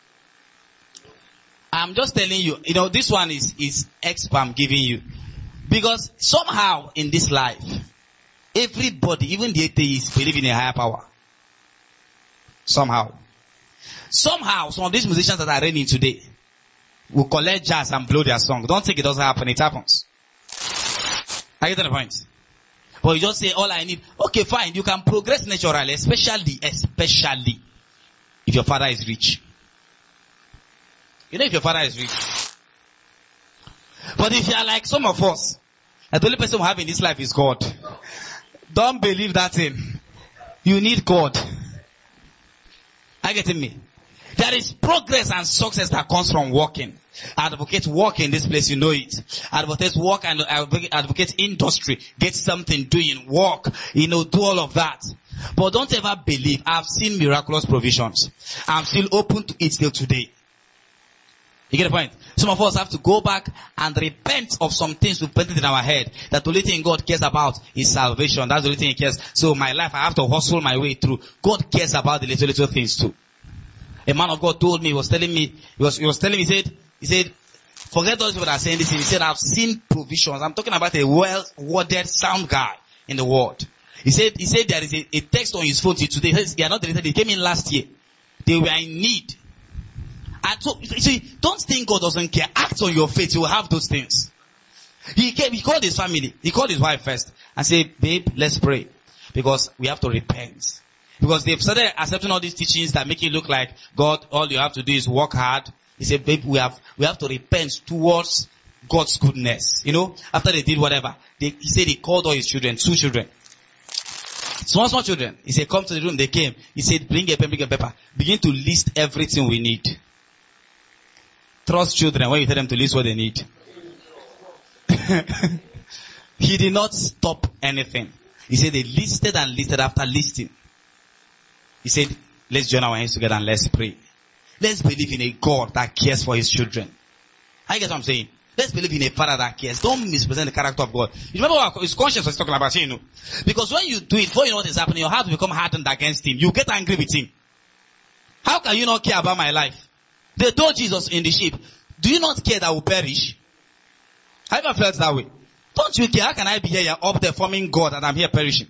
B: I'm just telling you, you know, this one is, is exp I'm giving you. Because somehow in this life, everybody, even the atheists, believe in a higher power. Somehow. Somehow, some of these musicians that are reigning today will collect jazz and blow their song. Don't think it doesn't happen, it happens. I get the point. But you just say, all I need, okay, fine, you can progress naturally, especially, especially, if your father is rich. You know, if your father is rich. But if you are like some of us, the only person we have in this life is God. Don't believe that thing. You need God. Are you getting me? There is progress and success that comes from working. Advocate work in this place, you know it. Advocate work and advocate industry. Get something doing, work, you know, do all of that. But don't ever believe, I've seen miraculous provisions. I'm still open to it till today. You get the point? Some of us have to go back and repent of some things we've planted in our head. That the only thing God cares about is salvation. That's the only thing he cares. So my life, I have to hustle my way through. God cares about the little, little things too. A man of God told me, he was telling me, he was, he was telling me, he said, he said, forget those people that are saying this. He said, I've seen provisions. I'm talking about a well-worded sound guy in the world. He said, he said there is a, a text on his phone today. He says, they are not deleted. They came in last year. They were in need. And so, you see, don't think God doesn't care. Act on your faith. You will have those things. He came, he called his family. He called his wife first and said, babe, let's pray. Because we have to repent. Because they've started accepting all these teachings that make it look like God, all you have to do is work hard. He said, babe, we have, we have to repent towards God's goodness. You know, after they did whatever, they, he said he called all his children, two children. Small, small children. He said, come to the room. They came. He said, bring a pen, bring a paper. Begin to list everything we need. trust children when you tell them to list what they need. He did not stop anything. He said they listed and listed after listing. He said, let's join our hands together and let's pray. Let's believe in a God that cares for his children. I get what I'm saying? Let's believe in a father that cares. Don't misrepresent the character of God. You remember what his conscience was talking about, you know? Because when you do it, before you know what is happening, your heart will become hardened against him. You get angry with him. How can you not care about my life? They told Jesus in the ship, do you not care that I will perish? Have you ever felt that way? Don't you care? How can I be here up there forming God and I'm here perishing?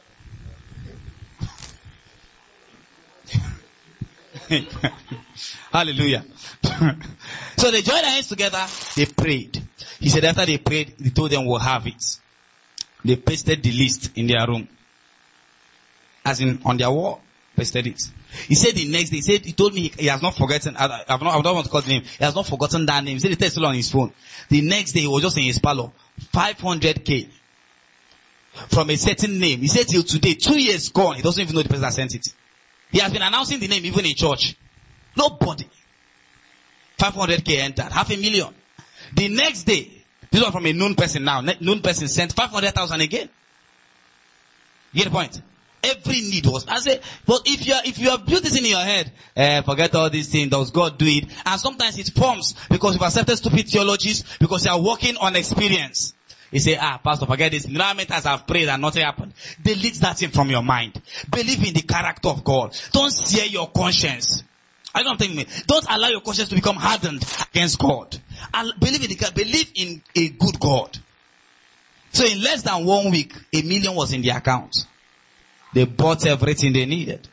B: Hallelujah. So they joined their hands together, they prayed. He said after they prayed, he told them we'll have it. They pasted the list in their room. As in on their wall, pasted it. He said the next day, he said, he told me he, he has not forgotten, I, I've not, I don't want to call the name, he has not forgotten that name. He said he texted on his phone. The next day he was just in his parlor, five hundred K. From a certain name. He said till today, two years gone, he doesn't even know the person that sent it. He has been announcing the name even in church. Nobody. five hundred K entered. Half a million. The next day, this was from a known person now. Known person sent five hundred thousand again. You get the point? Every need was. I say, but if you are, if you have built this in your head, uh, forget all these things, does God do it? And sometimes it forms because you've accepted stupid theologies, because you are working on experience. You say, ah, pastor, forget this. You know how many times I've prayed and nothing happened? Delete that thing from your mind. Believe in the character of God. Don't sear your conscience. I don't think me. Don't allow your conscience to become hardened against God. I'll believe in the, believe in a good God. So in less than one week, a million was in the account. They bought everything they needed.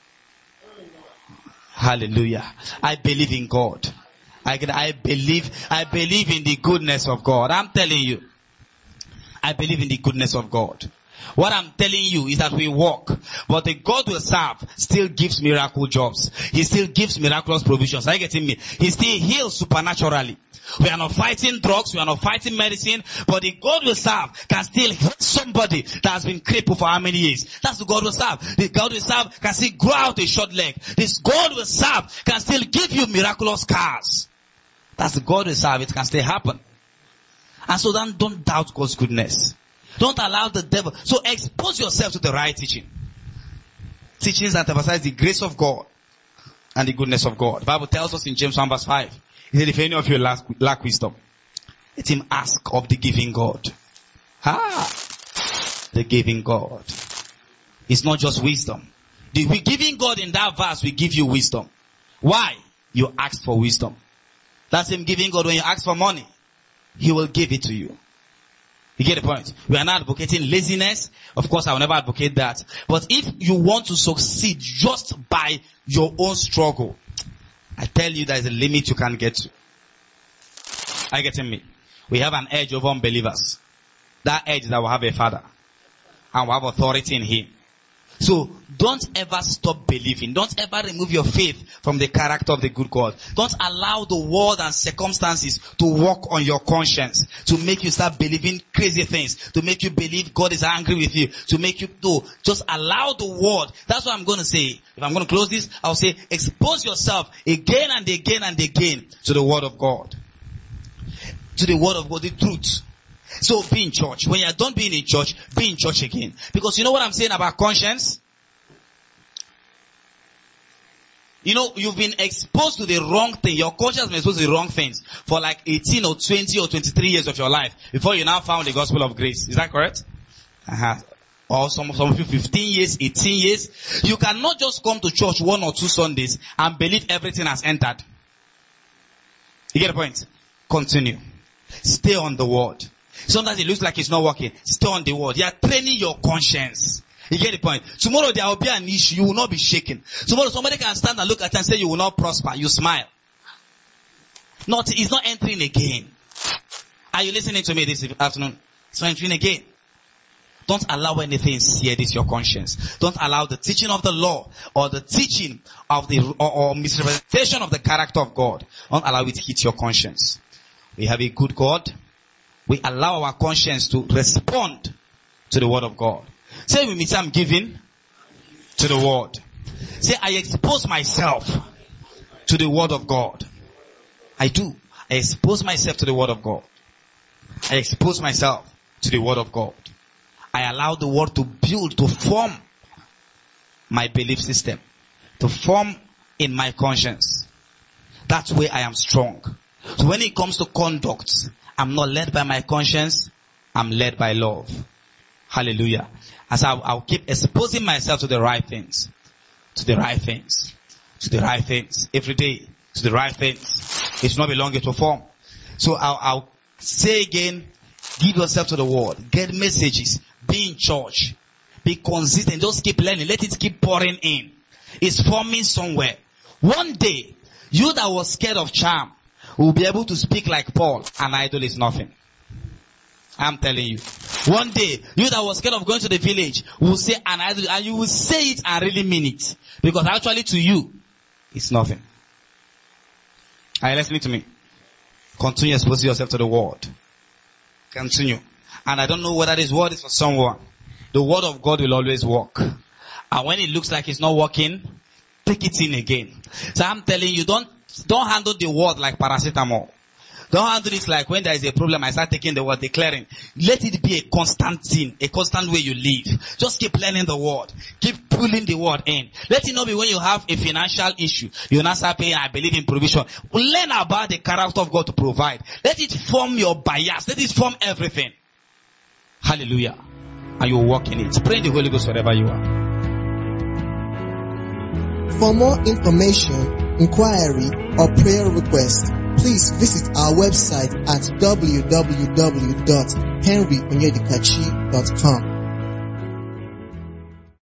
B: Hallelujah. I believe in God. I, I believe, I believe in the goodness of God. I'm telling you. I believe in the goodness of God. What I'm telling you is that we walk, but the God we serve still gives miracle jobs. He still gives miraculous provisions. Are you getting me? He still heals supernaturally. We are not fighting drugs, we are not fighting medicine, but the God we serve can still heal somebody that has been crippled for how many years. That's the God we serve. The God we serve can still grow out a short leg. This God we serve can still give you miraculous scars. That's the God we serve. It can still happen. And so then don't doubt God's goodness. Don't allow the devil. So expose yourself to the right teaching. Teachings that emphasize the grace of God and the goodness of God. The Bible tells us in James one verse five. He said, if any of you lack, lack wisdom, let him ask of the giving God. Ah, the giving God. It's not just wisdom. The we giving God in that verse, we give you wisdom. Why? You asked for wisdom. That's him giving God when you ask for money. He will give it to you. You get the point? We are not advocating laziness. Of course, I will never advocate that. But if you want to succeed just by your own struggle, I tell you there is a limit you can't get to. Are you getting me? We have an edge over unbelievers. That edge is that we have a father. And we have authority in him. So, don't ever stop believing. Don't ever remove your faith from the character of the good God. Don't allow the world and circumstances to work on your conscience, to make you start believing crazy things, to make you believe God is angry with you, to make you do. Just allow the word. That's what I'm going to say. If I'm going to close this, I'll say, expose yourself again and again and again to the word of God. To the word of God, the truth. So be in church. When you're done being in church, be in church again. Because you know what I'm saying about conscience? You know, you've been exposed to the wrong thing. Your conscience has been exposed to the wrong things for like eighteen or twenty or twenty-three years of your life before you now found the gospel of grace. Is that correct? Uh-huh. Or some, some of you fifteen years, eighteen years. You cannot just come to church one or two Sundays and believe everything has entered. You get the point? Continue. Stay on the word. Sometimes it looks like it's not working. Stay on the word. You are training your conscience. You get the point? Tomorrow there will be an issue. You will not be shaken. Tomorrow somebody can stand and look at you and say you will not prosper. You smile. Not, it's not entering again. Are you listening to me this afternoon? It's not entering again. Don't allow anything sear this your conscience. Don't allow the teaching of the law or the teaching of the or, or misrepresentation of the character of God. Don't allow it to hit your conscience. We have a good God. We allow our conscience to respond to the word of God. Say with me, say I'm giving to the word. Say I expose myself to the word of God. I do. I expose myself to the word of God. I expose myself to the word of God. I allow the word to build, to form my belief system, to form in my conscience. That's where I am strong. So when it comes to conduct, I'm not led by my conscience, I'm led by love. Hallelujah. As I'll, I'll keep exposing myself to the right things, to the right things, to the right things, every day, to the right things. It's not be longer to form. So I'll, I'll say again, give yourself to the word, get messages, be in church, be consistent, just keep learning, let it keep pouring in. It's forming somewhere. One day, you that was scared of charm will be able to speak like Paul. An idol is nothing. I'm telling you. One day, you that was scared of going to the village will say an idol, and you will say it and really mean it. Because actually to you, it's nothing. Are you listening to me? Continue exposing yourself to the word. Continue. And I don't know whether this word is for someone. The word of God will always work. And when it looks like it's not working, take it in again. So I'm telling you, don't, don't handle the word like paracetamol. Don't handle it like when there is a problem, I start taking the word, declaring. Let it be a constant thing, a constant way you live. Just keep learning the word. Keep pulling the word in. Let it not be when you have a financial issue, you not start paying, I believe in provision. Learn about the character of God to provide. Let it form your bias. Let it form everything. Hallelujah. And you walk in it. Pray in the Holy Ghost wherever you are.
F: For more information, inquiry, or prayer request, please visit our website at w w w dot henry onyedikachi dot com.